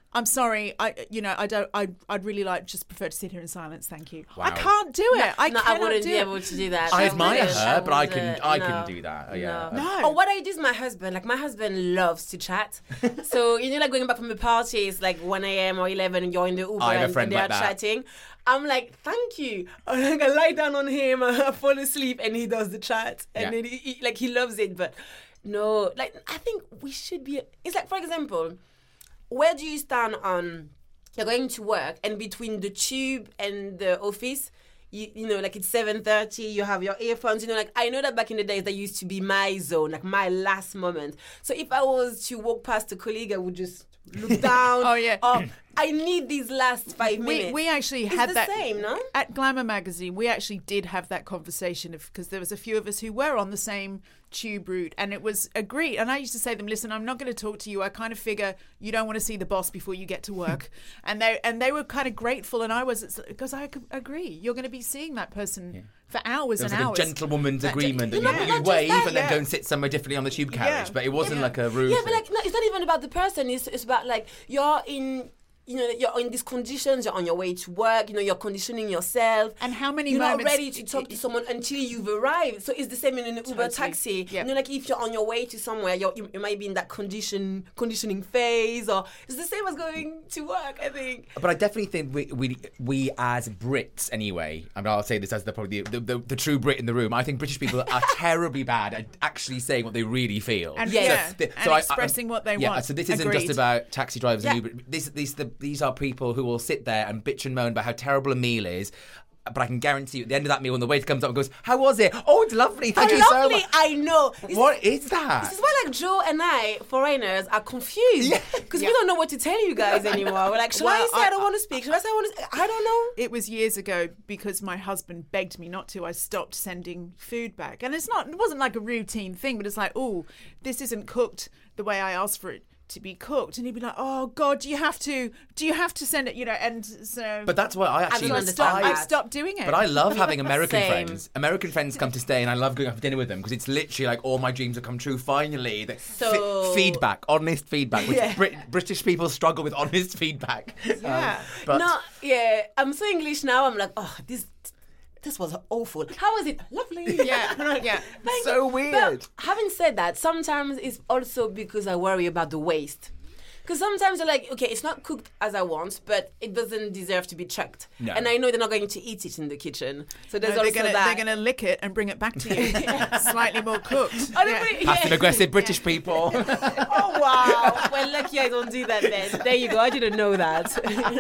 I'm sorry. I, you know, I don't. I, I'd really like just prefer to sit here in silence. Thank you. Wow. I can't do it. No, I no, I cannot wouldn't do be it. able to do that. I I admire wouldn't. her, but I wouldn't. couldn't. I No. couldn't do that. Yeah. No. No. Or what I do is my husband. Like my husband loves to chat. So you know, like going back from a party, it's like one a.m. or eleven, and you're in the Uber I have a and, friend and they're like that. chatting. I'm like, thank you. And like, I lie down on him, I fall asleep, and he does the chat, and Yeah. then he, he like he loves it. But no, like I think we should be. It's like, for example, where do you stand on? You're going to work, and between the tube and the office, you, you know, like it's seven thirty, you have your earphones, you know, like I know that back in the days that used to be my zone, like my last moment. So if I was to walk past a colleague, I would just look down. Oh, yeah. Or I need these last five minutes. We, we actually It's had the that same, no? at Glamour magazine. We actually did have that conversation because there was a few of us who were on the same tube route, and it was agreed. And I used to say to them, "Listen, I'm not going to talk to you. I kind of figure you don't want to see the boss before you get to work." and they and they were kind of grateful, and I was, because I could agree. You're going to be seeing that person Yeah. for hours There was and like hours. a gentlewoman's That- agreement that No, you, but you not just wave that, and then yeah. go and sit somewhere differently on the tube carriage. Yeah. But it wasn't like a rule. Yeah, but like, no, it's not even about the person. It's, it's about like, you're in, you know, you're in these conditions, you're on your way to work, you know, you're conditioning yourself. And how many You're moments- not ready to talk to someone until you've arrived. So it's the same in an Uber Totally. taxi. Yep. You know, like if you're on your way to somewhere, you're, you, you might be in that condition, conditioning phase, or it's the same as going to work, I think. But I definitely think we we, we as Brits anyway, I mean, I'll say this as the probably the, the, the true Brit in the room. I think British people are terribly bad at actually saying what they really feel And- Yeah. yeah, th- and expressing what they yeah, want. so this isn't Agreed. just about taxi drivers Yeah. and Uber. This, these, the, these are people who will sit there and bitch and moan about how terrible a meal is. But I can guarantee you, at the end of that meal, when the waiter comes up and goes, "How was it? Oh, it's lovely. Thank Oh, you so lovely, much." I know. This What is that? This is why, like, Joe and I, foreigners, are confused. Because we don't know what to tell you guys anymore. We're like, should Well, I say I, I- don't want to speak? Should I say I want to I don't know. It was years ago because my husband begged me not to. I stopped sending food back, and it's not. It wasn't like a routine thing, but it's like, oh, this isn't cooked the way I asked for it to be cooked, and he'd be like, "Oh God, do you have to? Do you have to send it?" You know, and so. But that's why I actually don't I understand stopped, that. I stopped doing it. But I love having American Same. friends. American friends come to stay, and I love going out for dinner with them because it's literally like all my dreams have come true. Finally, the So- feedback, honest feedback, which Yeah. Brit- British people struggle with honest feedback. Yeah. Um, but No, yeah. I'm so English now. I'm like, oh, this this was awful. How was it? Lovely. Yeah, yeah. Thank So you. weird. But having said that, sometimes it's also because I worry about the waste. Because sometimes you're like, okay, it's not cooked as I want, but it doesn't deserve to be chucked. No. And I know they're not going to eat it in the kitchen. So there's No, also they're gonna that. they're gonna lick it and bring it back to you, slightly more cooked. Oh, Yeah. they- yeah. passive aggressive British people. Oh, wow. Well, lucky I don't do that then. There you go. I didn't know that.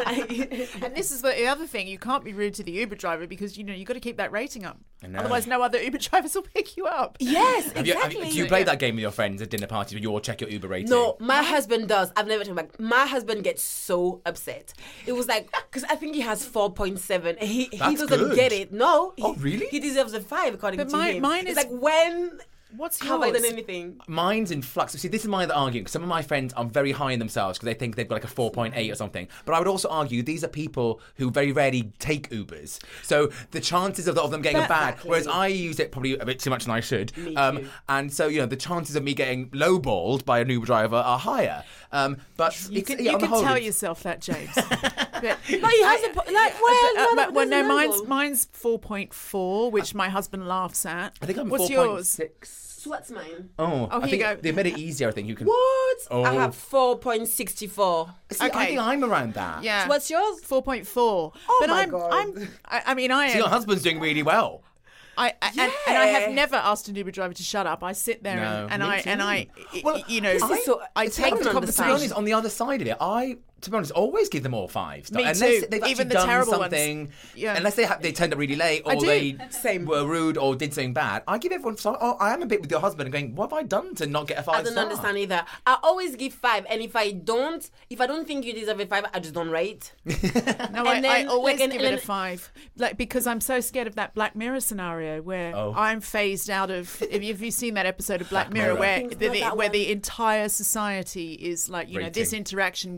And this is the other thing: you can't be rude to the Uber driver because you know you got to keep that rating up. know. Otherwise, no other Uber drivers will pick you up. Yes, Have you, have exactly. you, do you play that game with your friends at dinner parties where you all check your Uber rating? No, my husband does. I've never taken back. My husband gets so upset. It was like, because I think he has four point seven. He he That's doesn't good. get it. No. He, Oh, really? He deserves a five according But to mine- him. mine it's is- like, when What's have I yours? done anything? Mine's in flux. See, this is my other argument because some of my friends are very high in themselves because they think they've got like a four point eight or something. But I would also argue these are people who very rarely take Ubers. So the chances of, of them getting a bad, Exactly. whereas I use it probably a bit too much than I should. Me Um, too. and so, you know, the chances of me getting lowballed by an Uber driver are higher. Um, but You it's, can, yeah, you on the can whole, tell it's- yourself that, James. But No, he has a po- like. Well, no, Uh, no, but- well, there's no, an mine's angle. mine's four point four, which my husband laughs at. I think I'm What's four point yours? six. So what's mine? Oh, Oh, I here think you go. they made it easier. I think you can. What? Oh. I have four point six four. See, I Okay. think I'm around that. Yeah. So what's yours? Four point four. Oh but my I'm, God. I'm. I, I mean, I So your am. husband's doing really well. I, I and, and I have Yeah. never asked an Uber driver to shut up. I sit there No, and, and me I and too. I, I- Well, you know, This is so- I it's take hard the to To be conversation. honest, on the other side of it, I, to be honest, always give them all fives. Me unless too. they've actually Even the done terrible ones. something, Yeah. unless they ha- they turned up really late or I do. they Same. were rude or did something bad. I give everyone. So, oh, I am a bit with your husband and going, what have I done to not get a five I don't star? understand either. I always give five, and if I don't, if I don't think you deserve a five, I just don't rate. No, And I, I then, always like, and- give it a and- five, like because I'm so scared of that Black Mirror scenario where Oh. I'm phased out of. If you- if you've seen that episode of Black, Black Mirror, Mirror. where Things the, like that where one. the entire society is like, you know, this Rating. interaction we rate a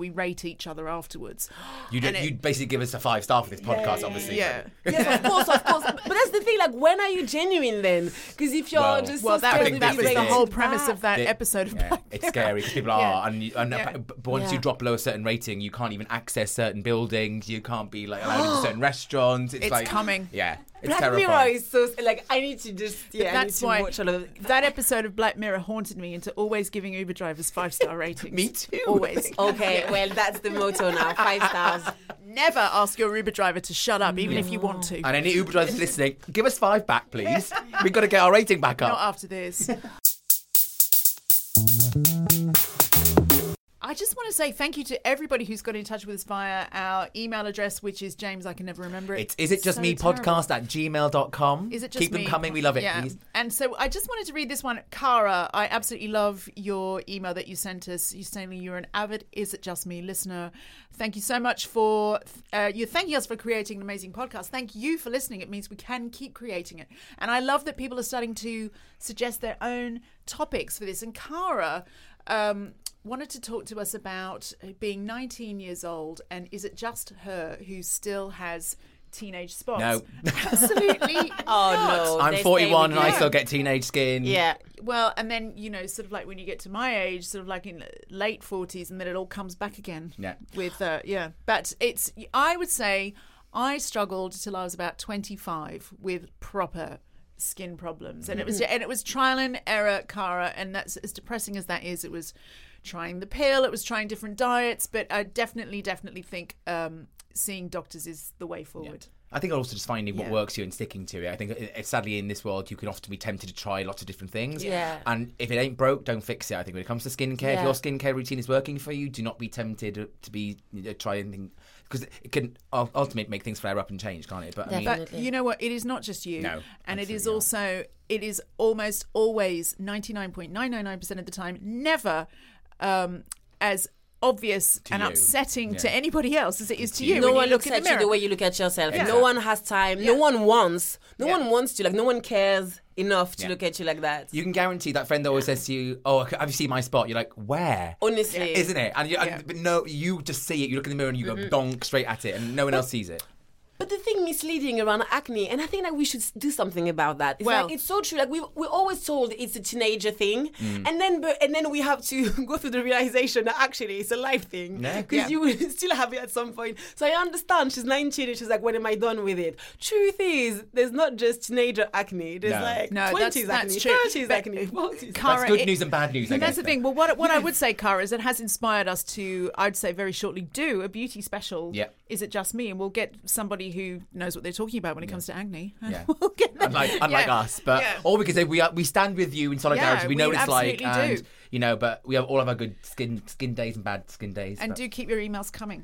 each other afterwards. You'd, And it- you'd basically give us a five star for this podcast, obviously. Yeah. Yes, of course, of course. But that's the thing. Like, when are you genuine then? Because if you're Well- just Well, so that, scared think of that that's was being the it. whole back. premise of that The- episode of Yeah, Black it's Mirror. scary because people Yeah. are, and, you, and Yeah. b- b- once you Yeah. drop below a certain rating, you can't even access certain buildings. You can't be like allowed into certain restaurants. It's, It's like, coming. Yeah, it's Black terrifying. Mirror is so like I need to just yeah. I need That's to why watch all of it. that episode of Black Mirror haunted me into always giving Uber drivers five star ratings. Me too. Always. Okay, well that's the motto now. Five stars. Never ask your Uber driver to shut up, even if you want to. And any Uber drivers listening, give us five back, please. We've got to get our rating back Not up. after this. I just want to say thank you to everybody who's got in touch with us via our email address, which is James, I can never remember it. It's is it just So me terrible. podcast at gmail dot com. Is it just Keep me? them coming. We love it, Yeah. please. And so I just wanted to read this one. Cara, I absolutely love your email that you sent us. You're saying you're an avid Is It Just Me listener. Thank you so much for, uh, you're thanking us for creating an amazing podcast. Thank you for listening. It means we can keep creating it. And I love that people are starting to suggest their own topics for this. And Cara, um, wanted to talk to us about being nineteen years old and is it just her who still has teenage spots? No. Absolutely Oh not. no. I'm they stay forty-one with and I you. still get teenage skin. Yeah. Well, and then, you know, sort of like when you get to my age, sort of like in late forties, and then it all comes back again. Yeah. With, uh, yeah. But it's, I would say I struggled till I was about twenty-five with proper skin problems. And it was, and it was trial and error, Cara, and that's as depressing as that is. It was trying the pill, it was trying different diets, but I definitely, definitely think um, seeing doctors is the way forward. I think also just finding what Yeah. works for you and sticking to it. I think it, it, sadly in this world you can often be tempted to try lots of different things. Yeah. And if it ain't broke, don't fix it. I think when it comes to skincare, if Yeah. your skincare routine is working for you, do not be tempted to be you know, try anything because it can ul- ultimately make things flare up and change, can't it? But I mean, Definitely. But you know what? It is not just you. No, and it is absolutely not. also, it is almost always ninety-nine point nine nine nine percent of the time, never um, as obvious To and you. upsetting Yeah. to anybody else as it is to, To you. you. No when one you look looks in at the you mirror. the way you look at yourself. Yeah. No one has time. No one wants. No Yeah. one wants to. Like no one cares enough to Yeah. look at you like that. you can guarantee that friend that always says to you, "Oh, have you seen my spot?" You're like, "Where?" Honestly, Isn't it? And, you, and Yeah. but no, you just see it. You look in the mirror and you go donk straight at it, and no one else sees it. But the thing misleading around acne, and I think that we should do something about that. It's Well- like it's so true. Like we we're always told it's a teenager thing, Mm. and then but, and then we have to go through the realization that actually it's a life thing Yeah. because Yeah. you will still have it at some point. So I understand she's nineteen and she's like, when am I done with it? Truth is, there's not just teenager acne. There's No. like No, that's- twenties that's acne, true. thirties But- acne, forties. Cara, That's good it- news and bad news. I And that's guess, the then. thing. Well, what what I would say, Cara, is it has inspired us to, I'd say very shortly, do a beauty special. Yeah. Is It Just Me? And we'll get somebody who knows what they're talking about when it comes to acne. And Yeah. we'll get them. unlike, unlike Yeah. us, but Yeah. all we can say we are, we stand with you in solidarity. Yeah, we know we what it's like, absolutely and do. you know, but we have all of our good skin skin days and bad skin days. And but- do keep your emails coming.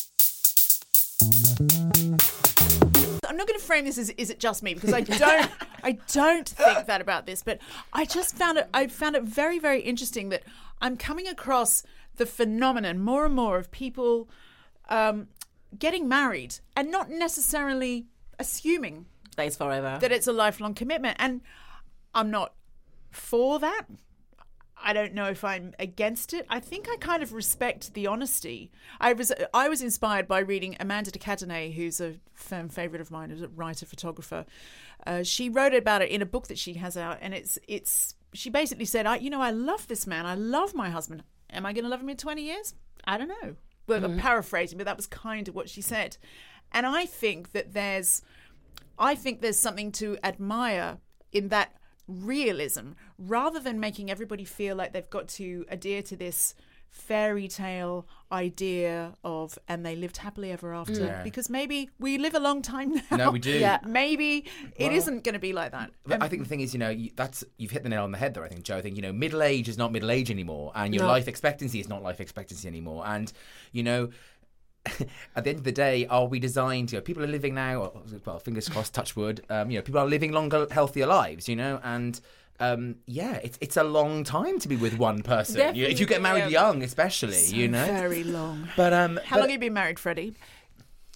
I'm not going to frame this as "is it just me" because I don't, I don't think that about this. But I just found it, I found it very, very interesting that I'm coming across the phenomenon more and more of people um, getting married and not necessarily assuming Stays forever. that it's a lifelong commitment. And I'm not for that. I don't know if I'm against it. I think I kind of respect the honesty. I was I was inspired by reading Amanda de Cadenet, who's a firm favourite of mine, as a writer, photographer. Uh, she wrote about it in a book that she has out, and it's it's. She basically said, "I you know I love this man. I love my husband. Am I going to love him in twenty years? I don't know." Well, I'm paraphrasing, but that was kind of what she said. And I think that there's, I think there's something to admire in that realism, rather than making everybody feel like they've got to adhere to this fairy tale idea of and they lived happily ever after. Yeah. Because maybe we live a long time now. No, we do. Yeah. Maybe it isn't going to be like that. But And- I think the thing is, you know, you, that's you've hit the nail on the head there. I think, Joe. I think you know, middle age is not middle age anymore, and your No. life expectancy is not life expectancy anymore. And you know, at the end of the day, are we designed? You know, people are living now. Well, fingers crossed, touch wood. Um, you know, people are living longer, healthier lives. You know, and um, yeah, it's it's a long time to be with one person. You, if you get married Definitely, yeah. young, especially, you know. very long. But um, How but- long have you been married, Freddie?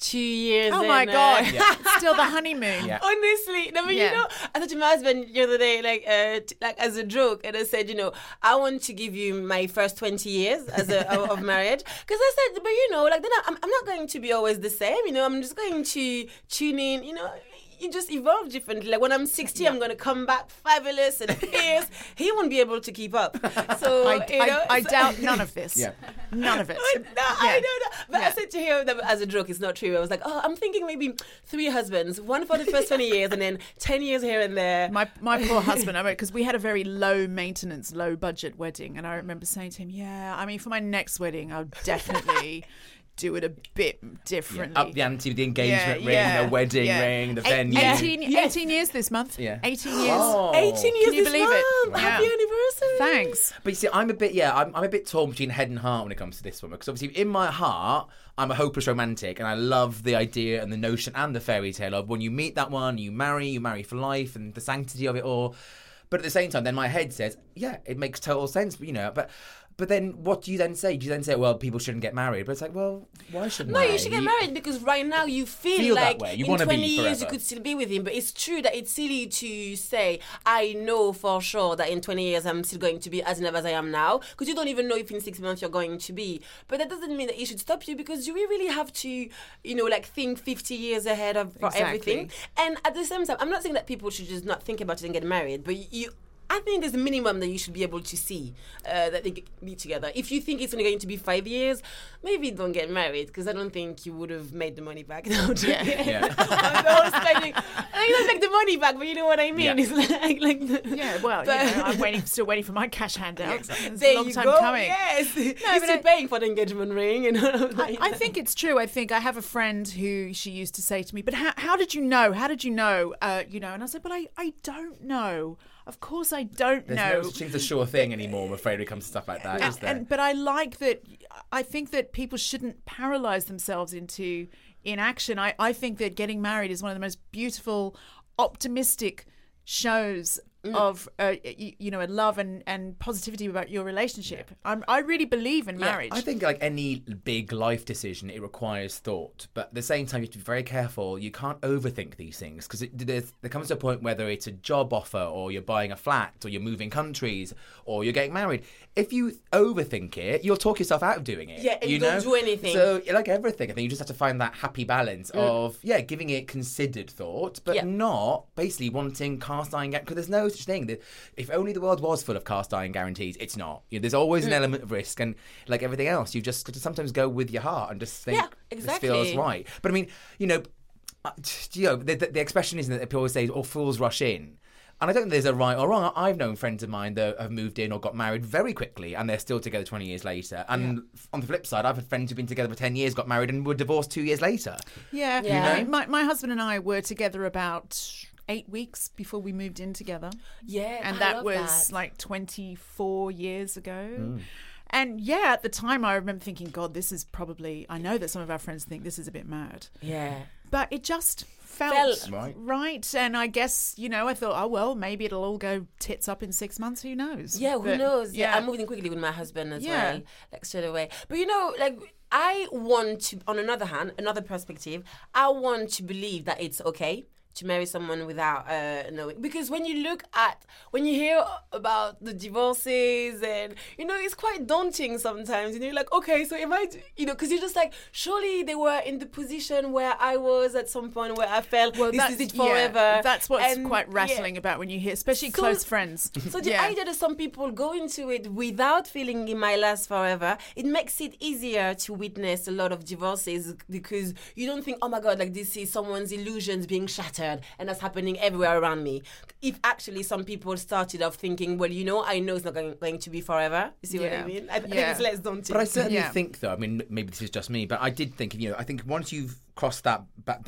two years. Oh and, my God. Uh, Yeah. It's still the honeymoon. Yeah. Honestly, no, but Yeah. you know, I said to my husband the other day, like, uh, t- like as a joke, and I said, you know, I want to give you my first twenty years as a, of, of marriage, because I said, but you know, like then I'm, I'm not going to be always the same, you know, I'm just going to tune in, you know. You just evolve differently. Like when I'm sixty, yeah. I'm going to come back fabulous and fierce. He won't be able to keep up. So I, you know, I, I so- doubt none of this. Yeah. None of it. no, I don't know. But Yeah. I said to him that as a joke, it's not true. I was like, oh, I'm thinking maybe three husbands, one for the first twenty years and then ten years here and there. My my poor husband, I mean, because we had a very low maintenance, low budget wedding, and I remember saying to him, "Yeah, I mean, for my next wedding, I'll definitely do it a bit differently." Up the ante with the engagement Yeah, ring, yeah, the wedding yeah. ring, the Eight- venue. eighteen, Yes. eighteen years this month. Yeah. eighteen years. Oh. eighteen years Can you this believe it? month. Wow. Happy anniversary. Thanks. But you see, I'm a bit, yeah, I'm, I'm a bit torn between head and heart when it comes to this one. Because obviously, in my heart, I'm a hopeless romantic, and I love the idea and the notion and the fairy tale of when you meet that one, you marry, you marry for life, and the sanctity of it all. But at the same time, then my head says, yeah, it makes total sense, you know. But but then what do you then say? Do you then say, well, people shouldn't get married? But it's like, well, why shouldn't No, they? you should get married because right now you feel, Feel that like way. You in wanna be twenty years you forever. could still be with him. But it's true that it's silly to say, I know for sure that in twenty years I'm still going to be as in love as I am now. Because you don't even know if in six months you're going to be. But that doesn't mean that it should stop you because you really have to, you know, like think fifty years ahead of for Exactly. everything. And at the same time, I'm not saying that people should just not think about it and get married. But you... I think there's a minimum that you should be able to see uh, that they get- be together. If you think it's only going to be five years, maybe don't get married because I don't think you would have made the money back. No, Yeah. Yeah. the whole spending. I don't make the money back, but you know what I mean. Yeah. It's like, like the, Yeah, well, but- you know, I'm waiting, still waiting for my cash handout. It's there a long you time go. coming. Yes, you're but still I- paying for the engagement ring. And I, I think it's true. I think I have a friend who she used to say to me, but how, how did you know? How did you know? Uh, you know, and I said, but I, I don't know. Of course I don't There's know. no such thing as a sure thing anymore, I'm afraid, when it comes to stuff like that, is and, there? and, but I like that. I think that people shouldn't paralyze themselves into inaction. I, I think that getting married is one of the most beautiful, optimistic shows Mm. of uh, you, you know, love and, and positivity about your relationship. I'm, I really believe in marriage. I think like any big life decision, it requires thought. But at the same time, you have to be very careful. You can't overthink these things because there comes to a point whether it's a job offer or you're buying a flat or you're moving countries or you're getting married. If you overthink it, you'll talk yourself out of doing it. Yeah, and you don't know? do anything. So like everything, I think you just have to find that happy balance Mm. of, yeah, giving it considered thought, but Yeah. not basically wanting cast iron guarantees. Because there's no such thing. If only the world was full of cast iron guarantees, it's not. You know, there's always an Mm. element of risk, and like everything else, you've just got to sometimes go with your heart and just think Yeah, exactly. this feels right. But I mean, you know, uh, you know, the, the, the expression isn't that people always say, "Oh, fools rush in." And I don't think there's a right or wrong. I've known friends of mine that have moved in or got married very quickly, and they're still together twenty years later. And on the flip side, I've had friends who've been together for ten years, got married, and were divorced two years later. Yeah, Yeah. I mean, my my husband and I were together about eight weeks before we moved in together, yeah, and I that love was that. like twenty-four years ago. And yeah, at the time, I remember thinking, God, this is probably. I know that some of our friends think this is a bit mad, yeah. but it just felt, Felt right. right. And I guess, you know, I thought, oh well, maybe it'll all go tits up in six months. Who knows? Yeah, who But, knows? Yeah, Yeah, I'm moving quickly with my husband as Yeah. well, like straight away. But you know, like I want to, on another hand, another perspective, I want to believe that it's okay to marry someone without uh, knowing. Because when you look at, when you hear about the divorces and, you know, it's quite daunting sometimes. You know, you're like, okay, so am I, you know, because you're just like, surely they were in the position where I was at some point where I felt Well, this that's is it yeah, forever. that's what's And, quite yeah. rattling about when you hear, especially So- close friends. So the Yeah. idea that some people go into it without feeling it might last forever, it makes it easier to witness a lot of divorces because you don't think, oh my God, like this is someone's illusions being shattered and that's happening everywhere around me. If actually some people started off thinking, well, you know, I know it's not going, going to be forever. You see what Yeah. I mean? I, I think Yeah. it's less daunting. But I certainly Yeah. think, though, I mean, maybe this is just me, but I did think, you know, I think once you've crossed that that, that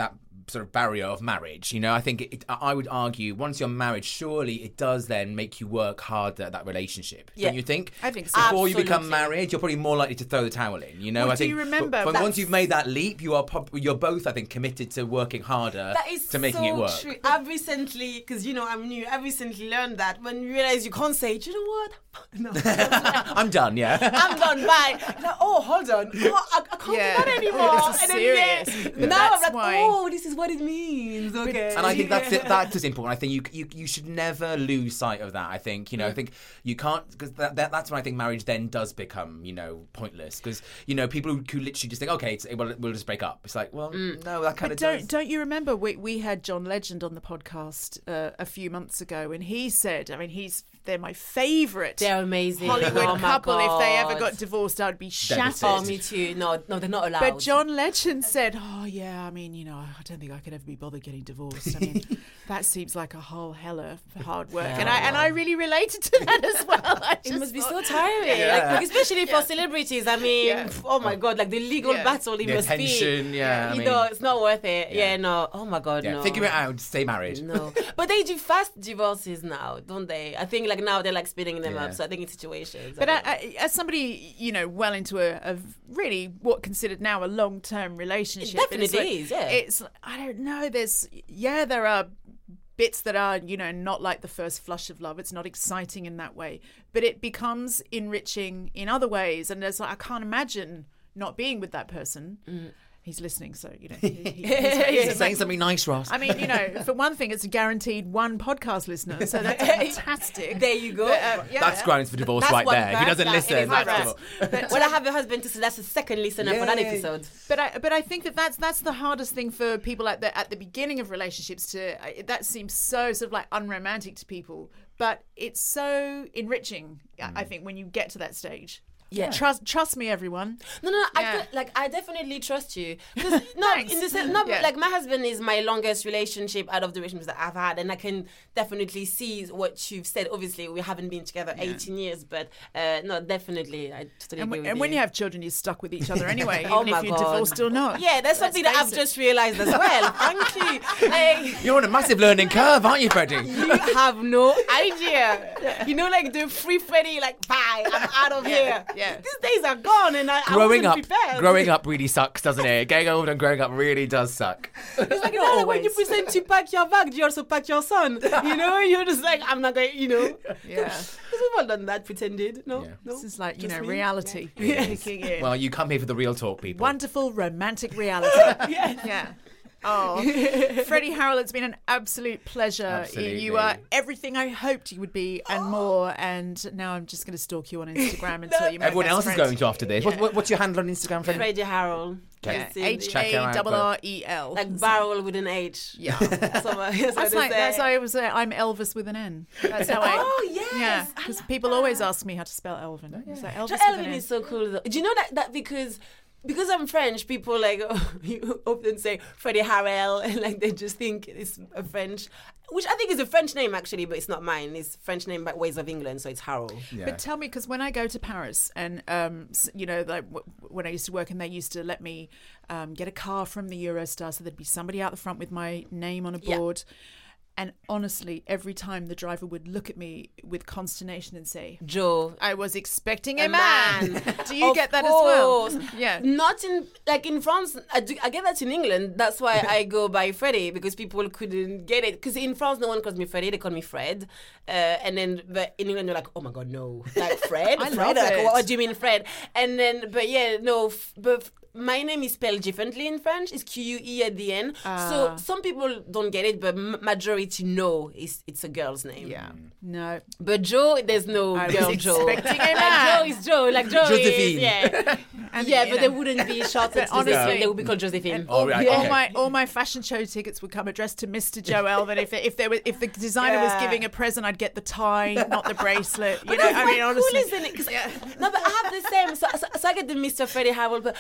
sort of barrier of marriage. You know, I think it, I would argue once you're married, surely it does then make you work harder at that relationship. Yeah. Don't you think? I think so. Before you Absolutely. become married, you're probably more likely to throw the towel in. You know, Well, I do think. you remember But, but that's- once you've made that leap, you are prob- you're both, I think, committed to working harder That is to making so it work. true. I've recently, because you know I'm new, I've recently learned that when you realize you can't say, do you know what? No, I'm done. Yeah. I'm done. Bye. Like, oh, hold on. Oh, I, I can't Yeah. do that anymore. This is And then, serious. yeah, But Now that's I'm like, why- oh, this is what it means. Okay. And I think that's it, that is important. I think you, you you should never lose sight of that. I think you know. I think you can't because that, that that's when I think marriage then does become you know pointless because you know people who, who literally just think okay, it's, well we'll just break up. It's like well no, that kind But of don't does. don't you remember we we had John Legend on the podcast uh, a few months ago, and he said, I mean, he's they're my favourite They're amazing. Hollywood Oh my couple. If they ever God. got divorced, I'd be Devastated. Oh, shattered. me too. No, no, they're not allowed. But John Legend said, "Oh yeah, I mean, you know, I don't think I could ever be bothered getting divorced. I mean, that seems like a whole hella hard work." And I and I really related to that as well. I It just must be thought- so tiring, Yeah. like, especially for celebrities. I mean, Yeah. oh my God, like the legal Yeah. battle it The must attention, be. yeah, I you mean- know, it's not worth it. Yeah. Yeah, no. Oh my God, Yeah, no. figure it out. Stay married. No, but they do fast divorces now, don't they? I think like now they're like speeding them Yeah. up. So I think it's situations. But I I, don't I, as somebody, you know, well into a, a really what considered now a long-term relationship, It and it's definitely like- is, yeah. It's I don't know. There's yeah, there are bits that are you know not like the first flush of love. It's not exciting in that way, but it becomes enriching in other ways. And there's like I can't imagine not being with that person. Mm. He's listening, so you know. He, he, he's, He's saying something nice, Ross. I mean, you know, for one thing, it's a guaranteed one podcast listener, so that's fantastic. There you go. But, uh, yeah. That's grounds for divorce That's right one there. If he doesn't fact, that listen, it is that's right. divorce. But, When I um, have a husband, to that's the second listener for that Yeah. episode. But I, but I think that that's that's the hardest thing for people at the at the beginning of relationships. To uh, that seems so sort of like unromantic to people, but it's so enriching. I- I think when you get to that stage. Yeah. Trust trust me, everyone. No, no, no. I Yeah. feel, like I definitely trust you. 'Cause, no, Thanks. in the sense, no, Yeah. like my husband is my longest relationship out of the relationships that I've had, and I can definitely see what you've said. Obviously, we haven't been together eighteen years, but uh, no, definitely, I totally And, agree w- with and you. when you have children, you're stuck with each other anyway, Oh even my if you're God. divorced or not. yeah, that's something that I've face it. just realised as well. Thank you. Like, You're on a massive learning curve, aren't you, Freddie? you have no idea. You know, like the free Freddy, like, bye, I'm out of here. yeah. These days are gone, and I, I Growing wasn't up, prepared. growing up really sucks, doesn't it? Getting old and growing up really does suck. It's like, no, when you present to pack your bag, do you also pack your son? You know, you're just like, I'm not going, you know. Yeah. Because we've all done that, pretended. No, Yeah. no. This is like, you Just know, me? reality Yes. kicking in. Well, you come here for the real talk, people. Wonderful romantic reality. Yes. Yeah. Oh, Freddie Harrell, it's been an absolute pleasure. Absolutely. You are everything I hoped you would be and more. And now I'm just going to stalk you on Instagram until you. Everyone else is going to after this. What, what, what's your handle on Instagram, Freddie? Freddie Harrell. Yeah. That's it. H Check her A out, R R E L. Like barrel with an H. Yeah. So, that's what That's they like say. that's how I was. Uh, I'm Elvis with an N. That's how I. Oh, yes. Yeah, I because love people that. always ask me how to spell Elvin. It's like Elvis So with an Elvin N. is so cool though. Do you know that that because because I'm French, people like you often say Freddie Harrell, and like they just think it's a French, which I think is a French name actually, but it's not mine. It's French name by ways of England, so it's Harrell. Yeah. But tell me, because when I go to Paris, and um, s- you know, like w- when I used to work, and they used to let me um, get a car from the Eurostar, so there'd be somebody out the front with my name on a Yeah. board. And honestly, every time the driver would look at me with consternation and say, Joe. "I was expecting a, A man." man. Do you Of get that course. as well? Yeah. Not in like in France. I, do, I get that in England. That's why I go by Freddie, because people couldn't get it. Because in France, no one calls me Freddie; they call me Fred. Uh, and then, but in England, they're like, "Oh my God, no!" Like Fred, I Fred. love Like, it. what, what do you mean, Fred? And then, but yeah, no. F- but f- my name is spelled differently in French. It's Q U E at the end. Ah. So some people don't get it, but m- majority know it's it's a girl's name. Yeah. No. But Joe, there's no I girl was Joe. expecting a Like man. Joe is Joe. Like Joe Josephine. is yeah. And, yeah, you but know. they wouldn't be shortened. But honestly- Josephine. They would be called Josephine. And Oh, all, right, all okay. my all my fashion show tickets would come addressed to Mister Joe Elvin. If if there was if the designer was Yeah. giving a present, I'd get the tie, not the bracelet. You But know, that's I quite mean, honestly, cool, isn't it? 'Cause- No, but I have the same. So, so, so I get the Mister Freddie Harrell. But you know, growing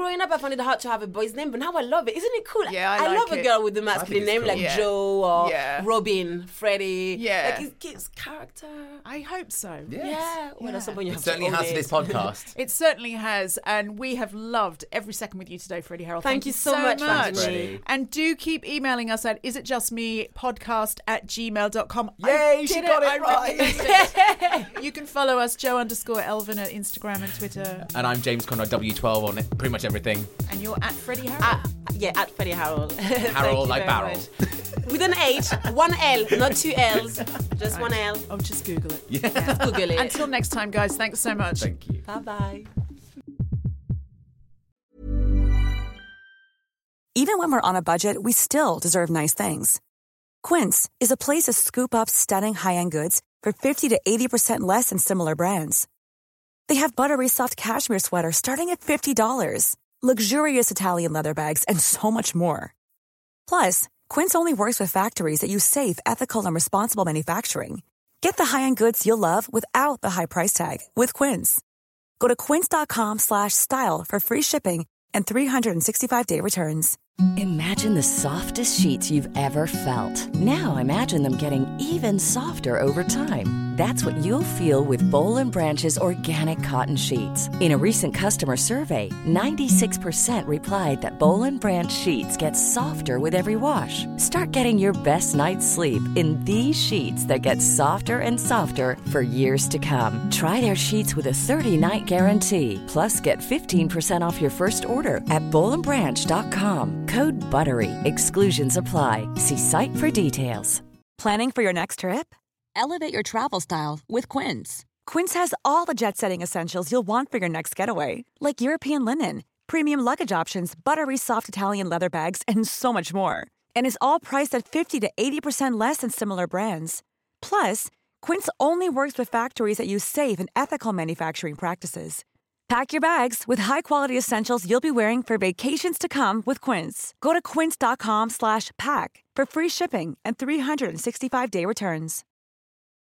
growing up, I found it hard to have a boy's name, but now I love it. Isn't it cool? Yeah, I like love it. a girl with a masculine name cool. like Yeah. Joe or Yeah. Robin, Freddie. Yeah. Like it gives character. I hope so. Yeah. Well, that's something you It have certainly to own has to it. this podcast. It certainly has, and we have loved every second with you today, Freddie Harold. Thank you so much, Thanks, Freddie. Freddie. And do keep emailing us at isitjustmepodcast at gmail dot com. Yay, I she did got it I right. remembered it. You can follow us, Joe underscore Elvin at Instagram and Twitter. And I'm James Conrad W twelve on it, pretty much everything. And you're at Freddie Harold. Ah, yeah, at Freddie Harold. Thank Harold you like very barrel. much. With an H, one L, not two L's, just one L. Oh, just Google it. Yeah. Just Google it. Until next time, guys, thanks so much. Thank you. Bye bye. Even when we're on a budget, we still deserve nice things. Quince is a place to scoop up stunning high-end goods for fifty to eighty percent less than similar brands. They have buttery soft cashmere sweaters starting at fifty dollars, luxurious Italian leather bags, and so much more. Plus, Quince only works with factories that use safe, ethical, and responsible manufacturing. Get the high-end goods you'll love without the high price tag with Quince. Go to quince.com slash style for free shipping and three sixty-five day returns. Imagine the softest sheets you've ever felt. Now imagine them getting even softer over time. That's what you'll feel with Boll and Branch's organic cotton sheets. In a recent customer survey, ninety-six percent replied that Boll and Branch sheets get softer with every wash. Start getting your best night's sleep in these sheets that get softer and softer for years to come. Try their sheets with a thirty-night guarantee. Plus, get fifteen percent off your first order at boll and branch dot com. Code BUTTERY. Exclusions apply. See site for details. Planning for your next trip? Elevate your travel style with Quince. Quince has all the jet-setting essentials you'll want for your next getaway, like European linen, premium luggage options, buttery soft Italian leather bags, and so much more. And is all priced at fifty to eighty percent less than similar brands. Plus, Quince only works with factories that use safe and ethical manufacturing practices. Pack your bags with high-quality essentials you'll be wearing for vacations to come with Quince. Go to quince.com slash pack for free shipping and three sixty-five day returns.